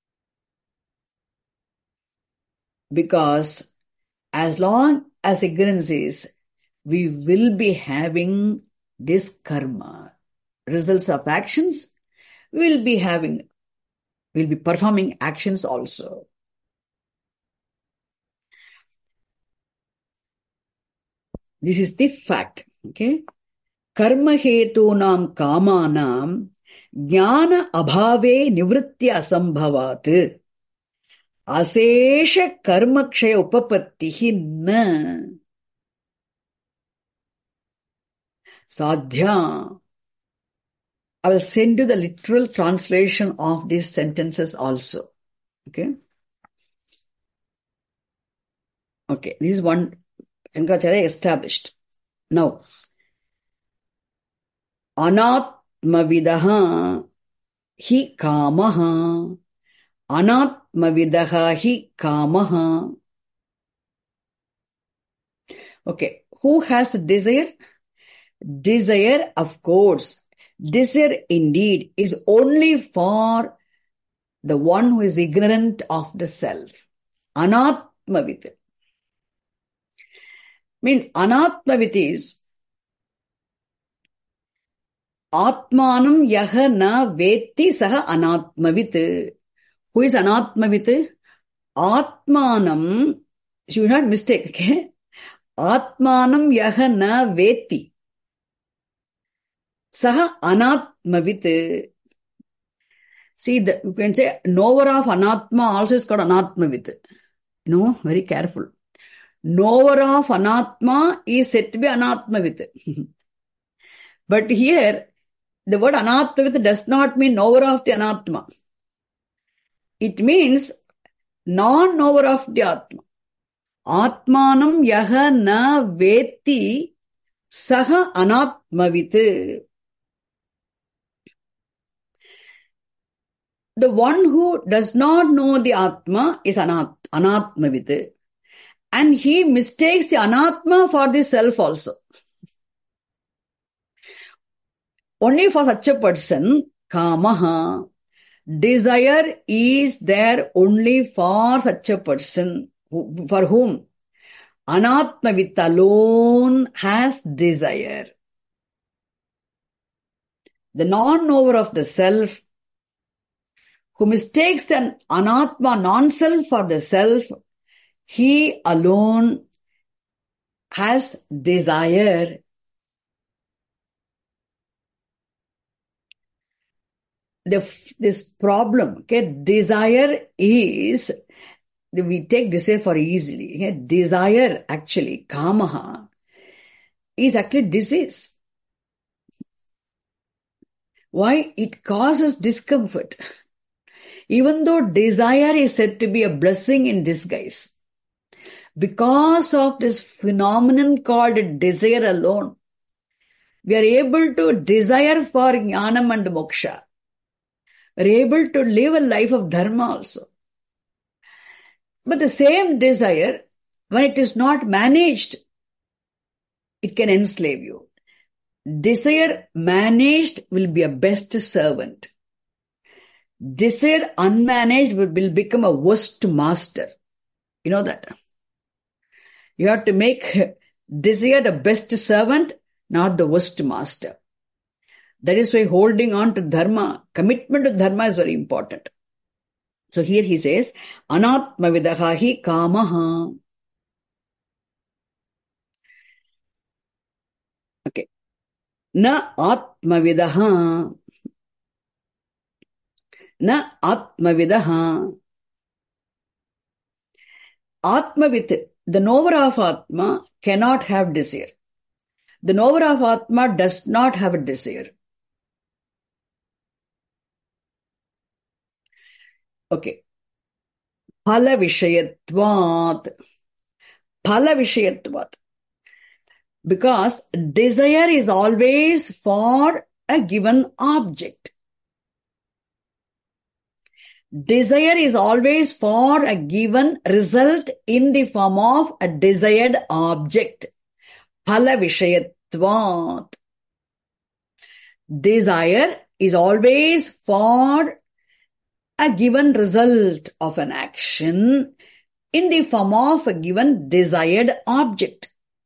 Because as long as ignorance is, we will be having this karma. Results of actions, we will be having, we will be performing actions also. This is the fact. Okay. Karma hetunam kamanam jnana abhave nivritti asambhavat asesha karma kshaya upapattihi na. Sadhya. I will send you the literal translation of these sentences also. Okay. Okay. This is one Shankaracharya established. Now, anatmavidaha hi kamaha. Anatmavidaha hi kamaha. Okay. Who has the desire? Desire, of course. Desire indeed is only for the one who is ignorant of the self. Anatmavit. Means anatmavit is atmanam yaha na vetti saha anatmavit. Who is anatmavit? Atmanam, you should not mistake, okay? Atmanam yaha na vetti saha anatmavit. See, the, you can say knower of anatma also is called anatmavit. You know, very careful. Knower of anatma is said to be anatmavit. But here, the word anatmavit does not mean knower of the anatma. It means non-knower of the atma. Atmanam yaha na vetti saha anatmavit. The one who does not know the atma is anat, anatmavit. And he mistakes the anatma for the self also. Only for such a person, kamaha, desire is there only for such a person. For whom? Anatmavit alone has desire. The non-knower of the self, who mistakes the anatma, non-self for the self, he alone has desire. The, this problem, okay, desire is, we take desire for easily. Okay? Desire actually, kamaha, is actually disease. Why? It causes discomfort. Even though desire is said to be a blessing in disguise, because of this phenomenon called desire alone, we are able to desire for jnanam and moksha. We are able to live a life of dharma also. But the same desire, when it is not managed, it can enslave you. Desire managed will be a best servant. Desire unmanaged will become a worst master. You know that? You have to make desire the best servant, not the worst master. That is why holding on to dharma, commitment to dharma is very important. So here he says, anatmavidaha hi kamaha. Okay. Na atmavidaha. Na atmavidaha. Atmavit, the knower of Atma, cannot have desire. The knower of Atma does not have a desire. Okay. Phala vishayatvat. Phala vishayatvat. Because desire is always for a given object. Desire is always for a given result in the form of a desired object. Phala vishayatvat. Desire is always for a given result of an action in the form of a given desired object.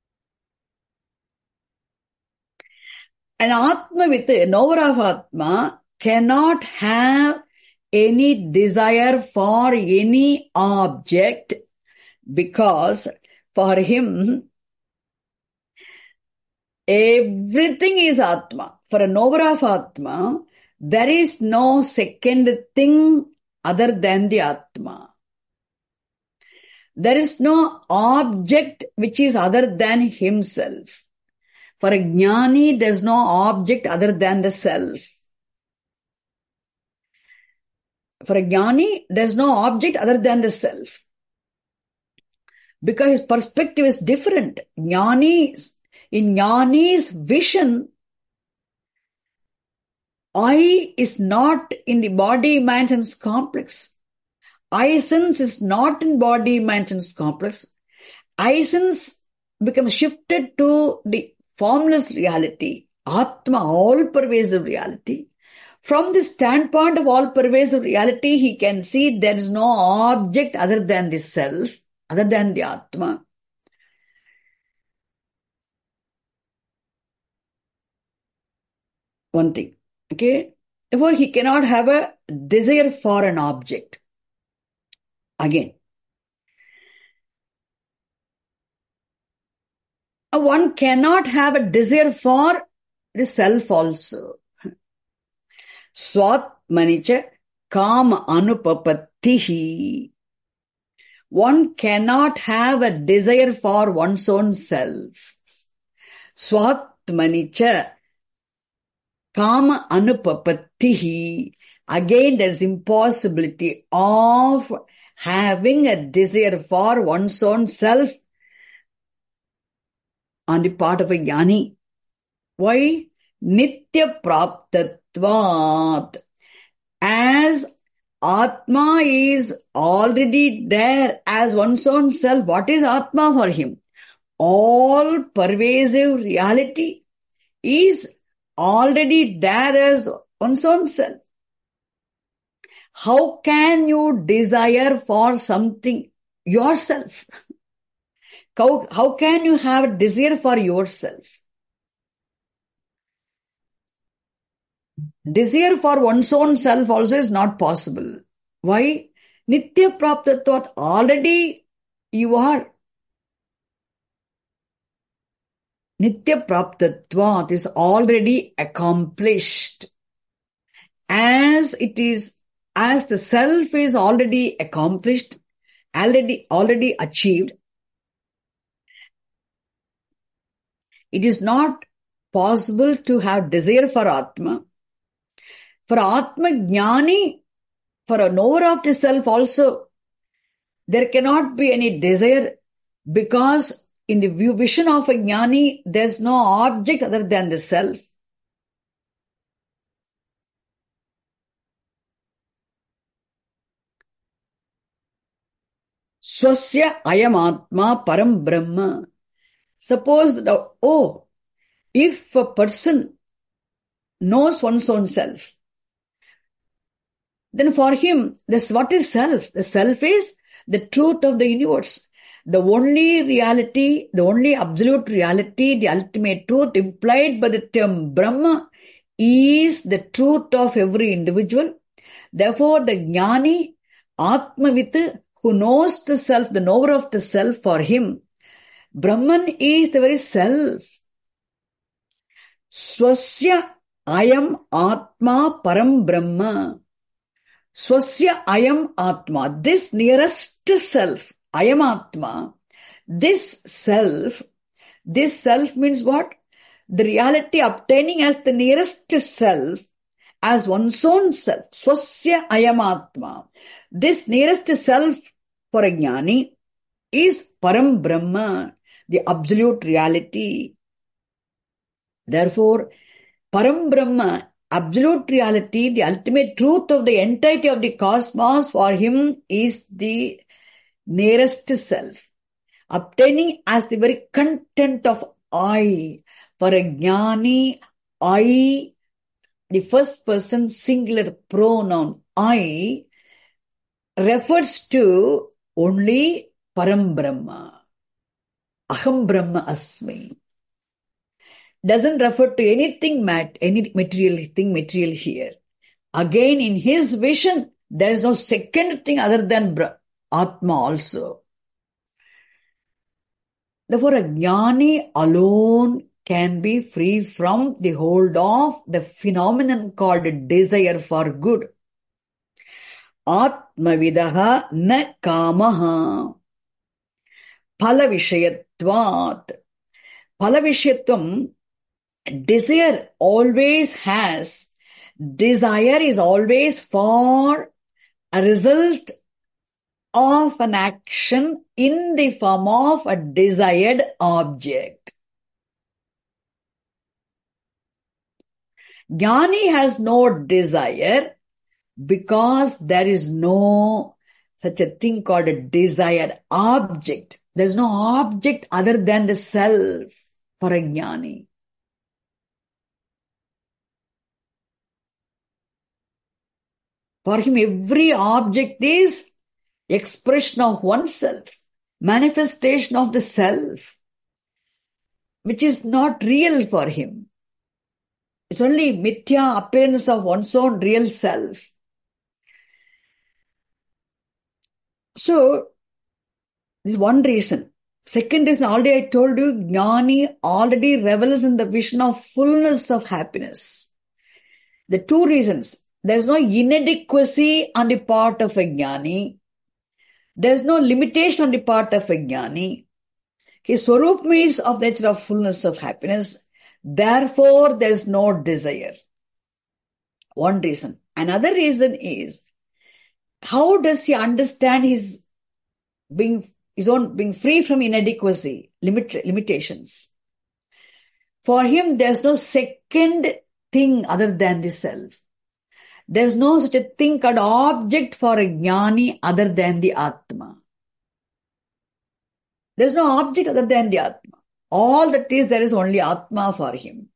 An Atma with a knower of Atma cannot have any desire for any object because for him everything is Atma. For a knower of Atma, there is no second thing other than the Atma. There is no object which is other than himself. For a jnani, there is no object other than the self. For a jnani, there is no object other than the self. Because his perspective is different. Jnani's, in jnani's vision, I is not in the body, mind, sense complex. I sense is not in body, mind, sense complex. I sense becomes shifted to the formless reality, Atma, all-pervasive reality. From the standpoint of all-pervasive reality, he can see there is no object other than the self, other than the Atma. One thing, okay? Therefore, he cannot have a desire for an object. Again, one cannot have a desire for the self also. Swatmanicha kama anupapattihi. One cannot have a desire for one's own self. Swatmanicha kama anupapattihi. Again, there is impossibility of having a desire for one's own self on the part of a jnani. Why? Nitya praptatvat. As Atma is already there as one's own self, what is Atma for him? All pervasive reality is already there as one's own self. How can you desire for something yourself? How, how can you have a desire for yourself? Desire for one's own self also is not possible. Why? Nitya praptatvat, already you are. Nitya praptatvat is already accomplished. As it is, as the self is already accomplished, already, already achieved, it is not possible to have desire for Atma. For Atma Jnani, for a knower of the self also, there cannot be any desire, because in the view, vision of a Jnani, there's no object other than the self. Swasya ayam atma param brahma. Suppose that, oh, if a person knows one's own self, then for him, this what is self? The self is the truth of the universe. The only reality, the only absolute reality, the ultimate truth implied by the term Brahma is the truth of every individual. Therefore, the Jnani, Atmavit, who knows the self, the knower of the self, for him, Brahman is the very self. Swasya ayam atma param Brahma. Swasya ayam atma. This nearest self, ayam atma, this self, this self means what? The reality obtaining as the nearest self, as one's own self. Swasya ayam atma. This nearest self for a Jnani is param Brahma, the absolute reality. Therefore, param Brahma, absolute reality, the ultimate truth of the entirety of the cosmos, for him is the nearest self, obtaining as the very content of I. For a Jnani, I, the first person singular pronoun I, refers to only param Brahma. Aham Brahma asmi. Doesn't refer to anything, mat, any material thing, material here. Again, in his vision, there is no second thing other than Atma also. Therefore, a Jnani alone can be free from the hold of the phenomenon called desire for good. Atmavidaha na kamaha. Phalavishayatvat. Phalavishayatvam, desire always has, desire is always for a result of an action in the form of a desired object. Jnani has no desire because there is no such a thing called a desired object. There is no object other than the self for a Jnani. For him, every object is expression of oneself, manifestation of the self, which is not real for him. It's only mithya appearance of one's own real self. So, this is one reason. Second reason, already I told you, Jnani already revels in the vision of fullness of happiness. The two reasons. There is no inadequacy on the part of a Jnani. There is no limitation on the part of a Jnani. His Swarup is of nature of fullness of happiness. Therefore, there is no desire. One reason. Another reason is, how does he understand his being, his own being free from inadequacy, limit, limitations? For him, there is no second thing other than the self. There is no such a thing called object for a Jnani other than the Atma. There is no object other than the Atma. All that is, there is only Atma for him.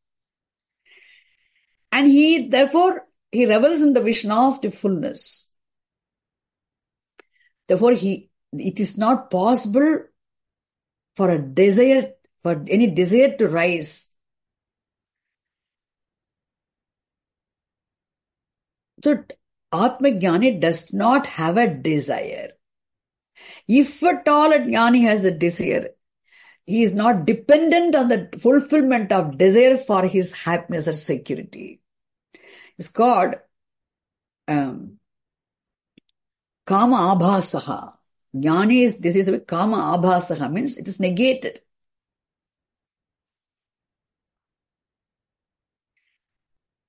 And he, therefore, he revels in the vision of the fullness. Therefore, he, it is not possible for a desire, for any desire to rise. So, Atma Jnani does not have a desire. If at all a Jnani has a desire, he is not dependent on the fulfillment of desire for his happiness or security. It's called um, Kama Abhasaha. Jnani is, this is Kama Abhasaha, means it is negated.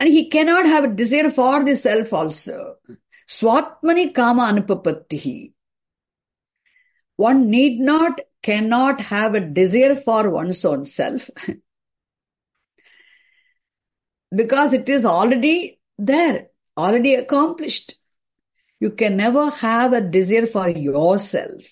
And he cannot have a desire for the self also. Swatmani kama anupapattihi. One need not, cannot have a desire for one's own self because it is already there, already accomplished. You can never have a desire for yourself.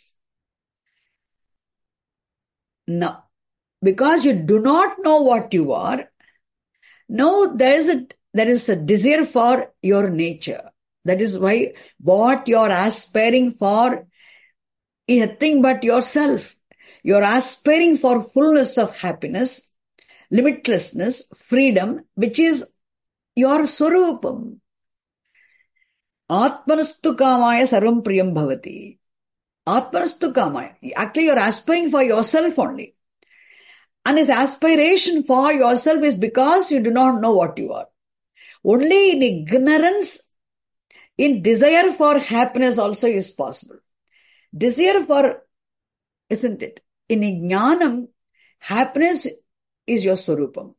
No, because you do not know what you are. No, there is a, there is a desire for your nature. That is why what you are aspiring for is nothing but yourself. You are aspiring for fullness of happiness, limitlessness, freedom, which is your swarupam. Atmanastu kamaya sarvam priyam bhavati. Atmanastu kamaya. Actually, you are aspiring for yourself only. And his aspiration for yourself is because you do not know what you are. Only in ignorance, in desire for happiness also is possible. Desire for, isn't it? In jnanam, happiness is your swarupam.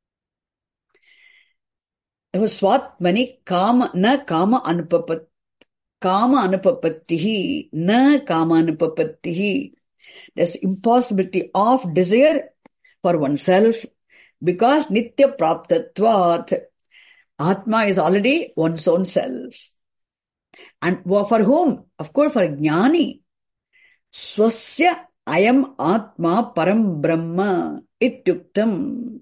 Swatmani kama na kama anupapat kama anupapattihi na kama anupapattihi. There's impossibility of desire for oneself because nitya praptatvat. Atma is already one's own self. And for whom? Of course, for jnani. Swasya ayam atma param brahma ityuktam.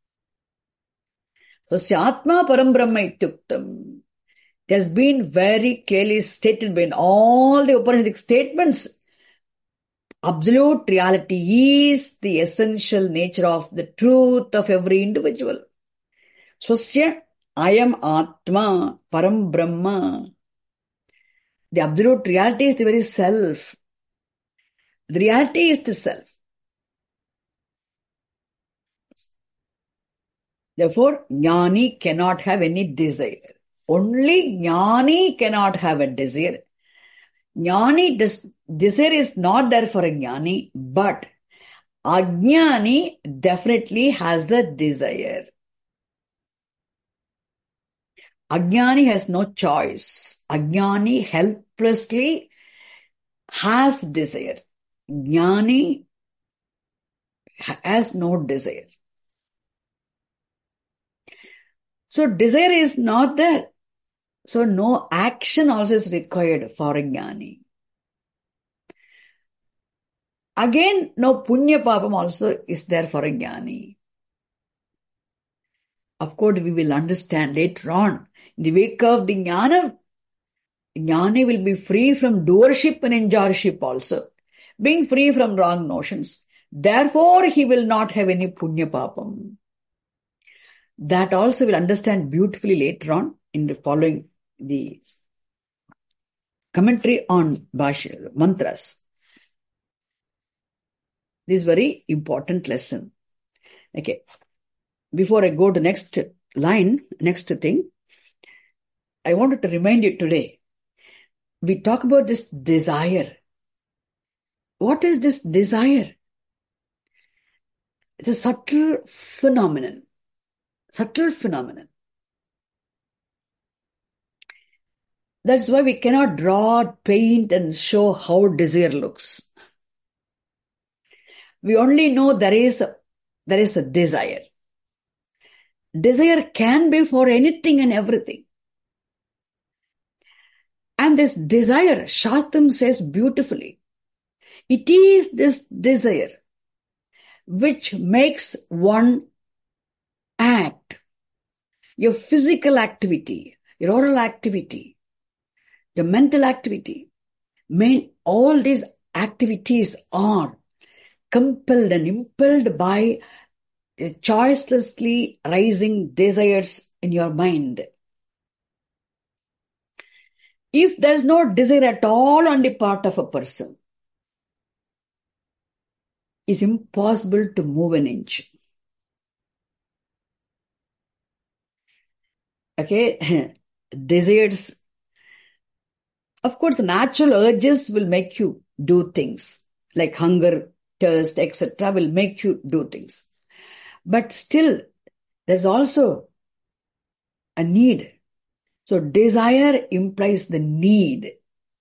Swasya atma param brahma ityuktam. It has been very clearly stated in all the Upanishadic statements. Absolute reality is the essential nature of the truth of every individual. Swasya ayam atma param brahma. The absolute reality is the very self. The reality is the self. Therefore, jnani cannot have any desire. Only jnani cannot have a desire. Jnani, does, desire is not there for a jnani, but ajnani definitely has the desire. Ajnani has no choice. Ajnani helplessly has desire. Jnani has no desire. So desire is not there. So no action also is required for a jnani. Again, no punya papam also is there for a jnani. Of course, we will understand later on. In the wake of the jnana, jnani will be free from doership and enjoyership also. Being free from wrong notions. Therefore, he will not have any punya papam. That also will understand beautifully later on in the following the commentary on Bhashya, mantras. This is very important lesson. Okay. Before I go to next line, next thing, I wanted to remind you today. We talk about this desire. What is this desire? It's a subtle phenomenon. Subtle phenomenon. That's why we cannot draw, paint and show how desire looks. We only know there is a, there is a desire. Desire can be for anything and everything. And this desire, Shastram says beautifully, it is this desire which makes one act. Your physical activity, your oral activity, your mental activity, may, all these activities are compelled and impelled by choicelessly rising desires in your mind. If there is no desire at all on the part of a person, it's impossible to move an inch. Okay, desires. Of course, natural urges will make you do things like hunger, thirst, et cetera will make you do things. But still, there's also a need. So desire implies the need.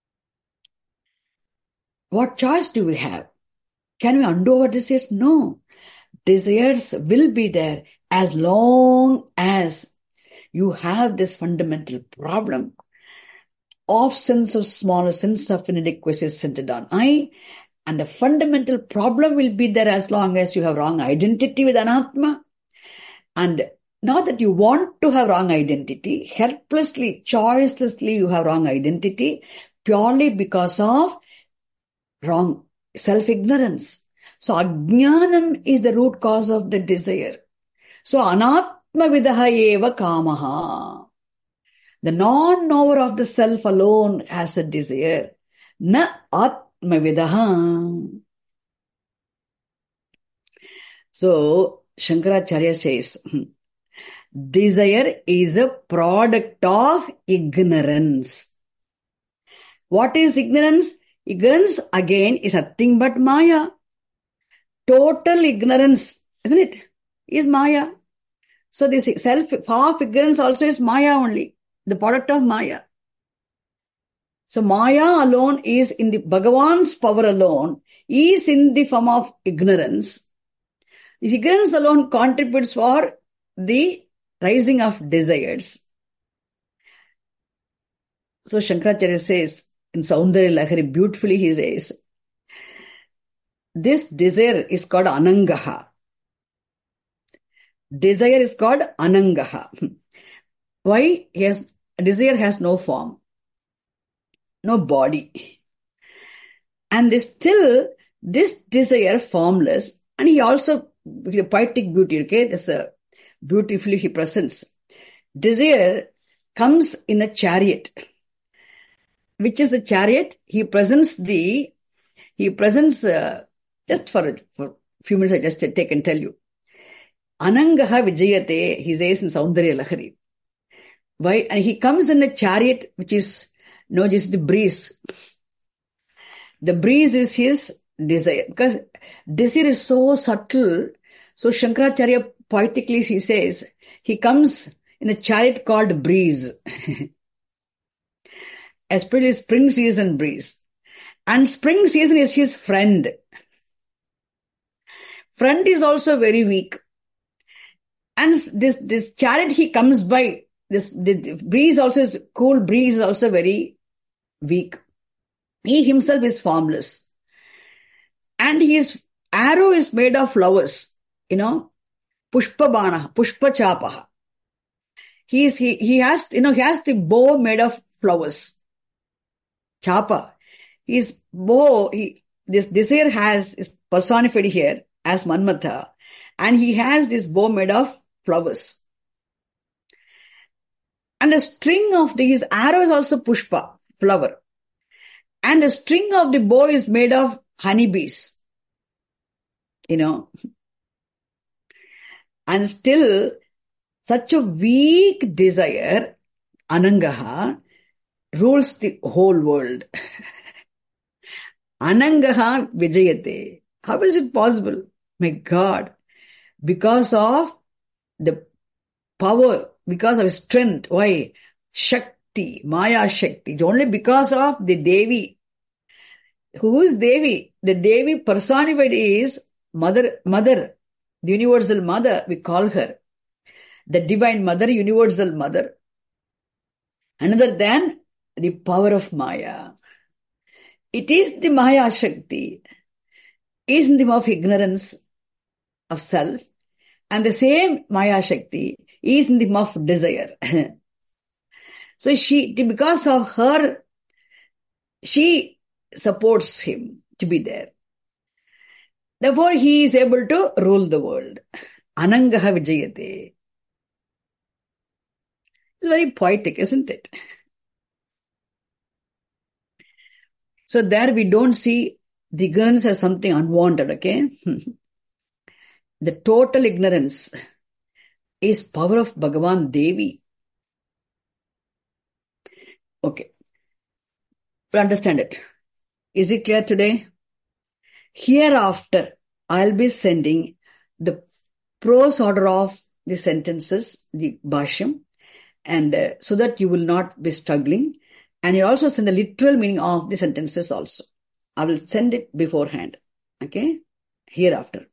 What choice do we have? Can we undo our desires? No. Desires will be there as long as you have this fundamental problem of sense of smallness, sense of inadequacy centered on I. And the fundamental problem will be there as long as you have wrong identity with Anatma. And not that you want to have wrong identity, helplessly, choicelessly you have wrong identity purely because of wrong self-ignorance. So ajnanam is the root cause of the desire. So anatma vidaha eva kamaha. The non-knower of the self alone has a desire. Na atma vidaha. So Shankaracharya says, desire is a product of ignorance. What is ignorance? Ignorance again is nothing but Maya. Total ignorance, isn't it? Is Maya. So this self of ignorance also is Maya only, the product of Maya. So Maya alone is in the Bhagavan's power alone, is in the form of ignorance. This ignorance alone contributes for the rising of desires. So Shankaracharya says in Saundarya Lahari, beautifully he says, this desire is called Anangaha. Desire is called Anangaha. Why? Yes, desire has no form, no body. And still, this desire formless, and he also, with the poetic beauty, okay, this uh, beautifully he presents. Desire comes in a chariot. Which is the chariot? He presents the, he presents, uh, just for, for a few minutes I just take and tell you. Anangaha Vijayate, he says in Saundarya Lahari. Why? And he comes in a chariot, which is, no, just the breeze. The breeze is his desire. Because desire is so subtle. So Shankaracharya poetically he says, he comes in a chariot called breeze. Especially spring season breeze. And spring season is his friend. Friend is also very weak. And this, this chariot he comes by, this the breeze also is, cool breeze is also very weak. He himself is formless. And his arrow is made of flowers, you know, pushpa bana, pushpa chapaha. He is, he, he has, you know, he has the bow made of flowers. Chapa. His bow, he, this desire has, is personified here as Manmatha. And he has this bow made of flowers. And the string of the, his arrow is also pushpa, flower. And the string of the bow is made of honeybees. You know. And still, such a weak desire, Anangaha, rules the whole world. Anangaha Vijayate. How is it possible? My God. Because of the power, because of strength. Why? Shakti, Maya Shakti. It's only because of the Devi. Who is Devi? The Devi personified is Mother, Mother, the Universal Mother, we call her. The Divine Mother, Universal Mother. Another than the power of Maya. It is the Maya Shakti. Is in the form of ignorance of self. And the same Maya Shakti is in the form of desire. So she, because of her, she supports him to be there. Therefore, he is able to rule the world. Anangaha Vijayate. It's very poetic, isn't it? So there we don't see the ignorance as something unwanted, okay? The total ignorance is power of Bhagavan Devi. Okay. We understand it. Is it clear today? Hereafter, I'll be sending the prose order of the sentences, the Bhashyam, and uh, so that you will not be struggling. And you also send the literal meaning of the sentences also. I will send it beforehand, okay, hereafter.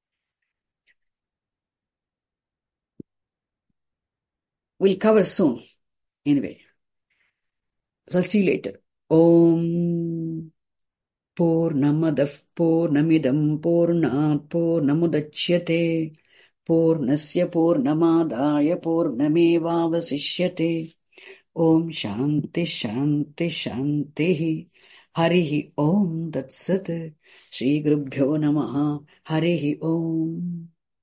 We'll cover soon, anyway. So I'll see you later. Om Purnamadah Purnamidam Purnat Purnamudachyate Purnasya Purnamadaya Purnamevavasishyate. Om Shanti Shanti Shanti. Harihi Om Tat Sat. Shri Gurubhyo Namaha. Harihi Om.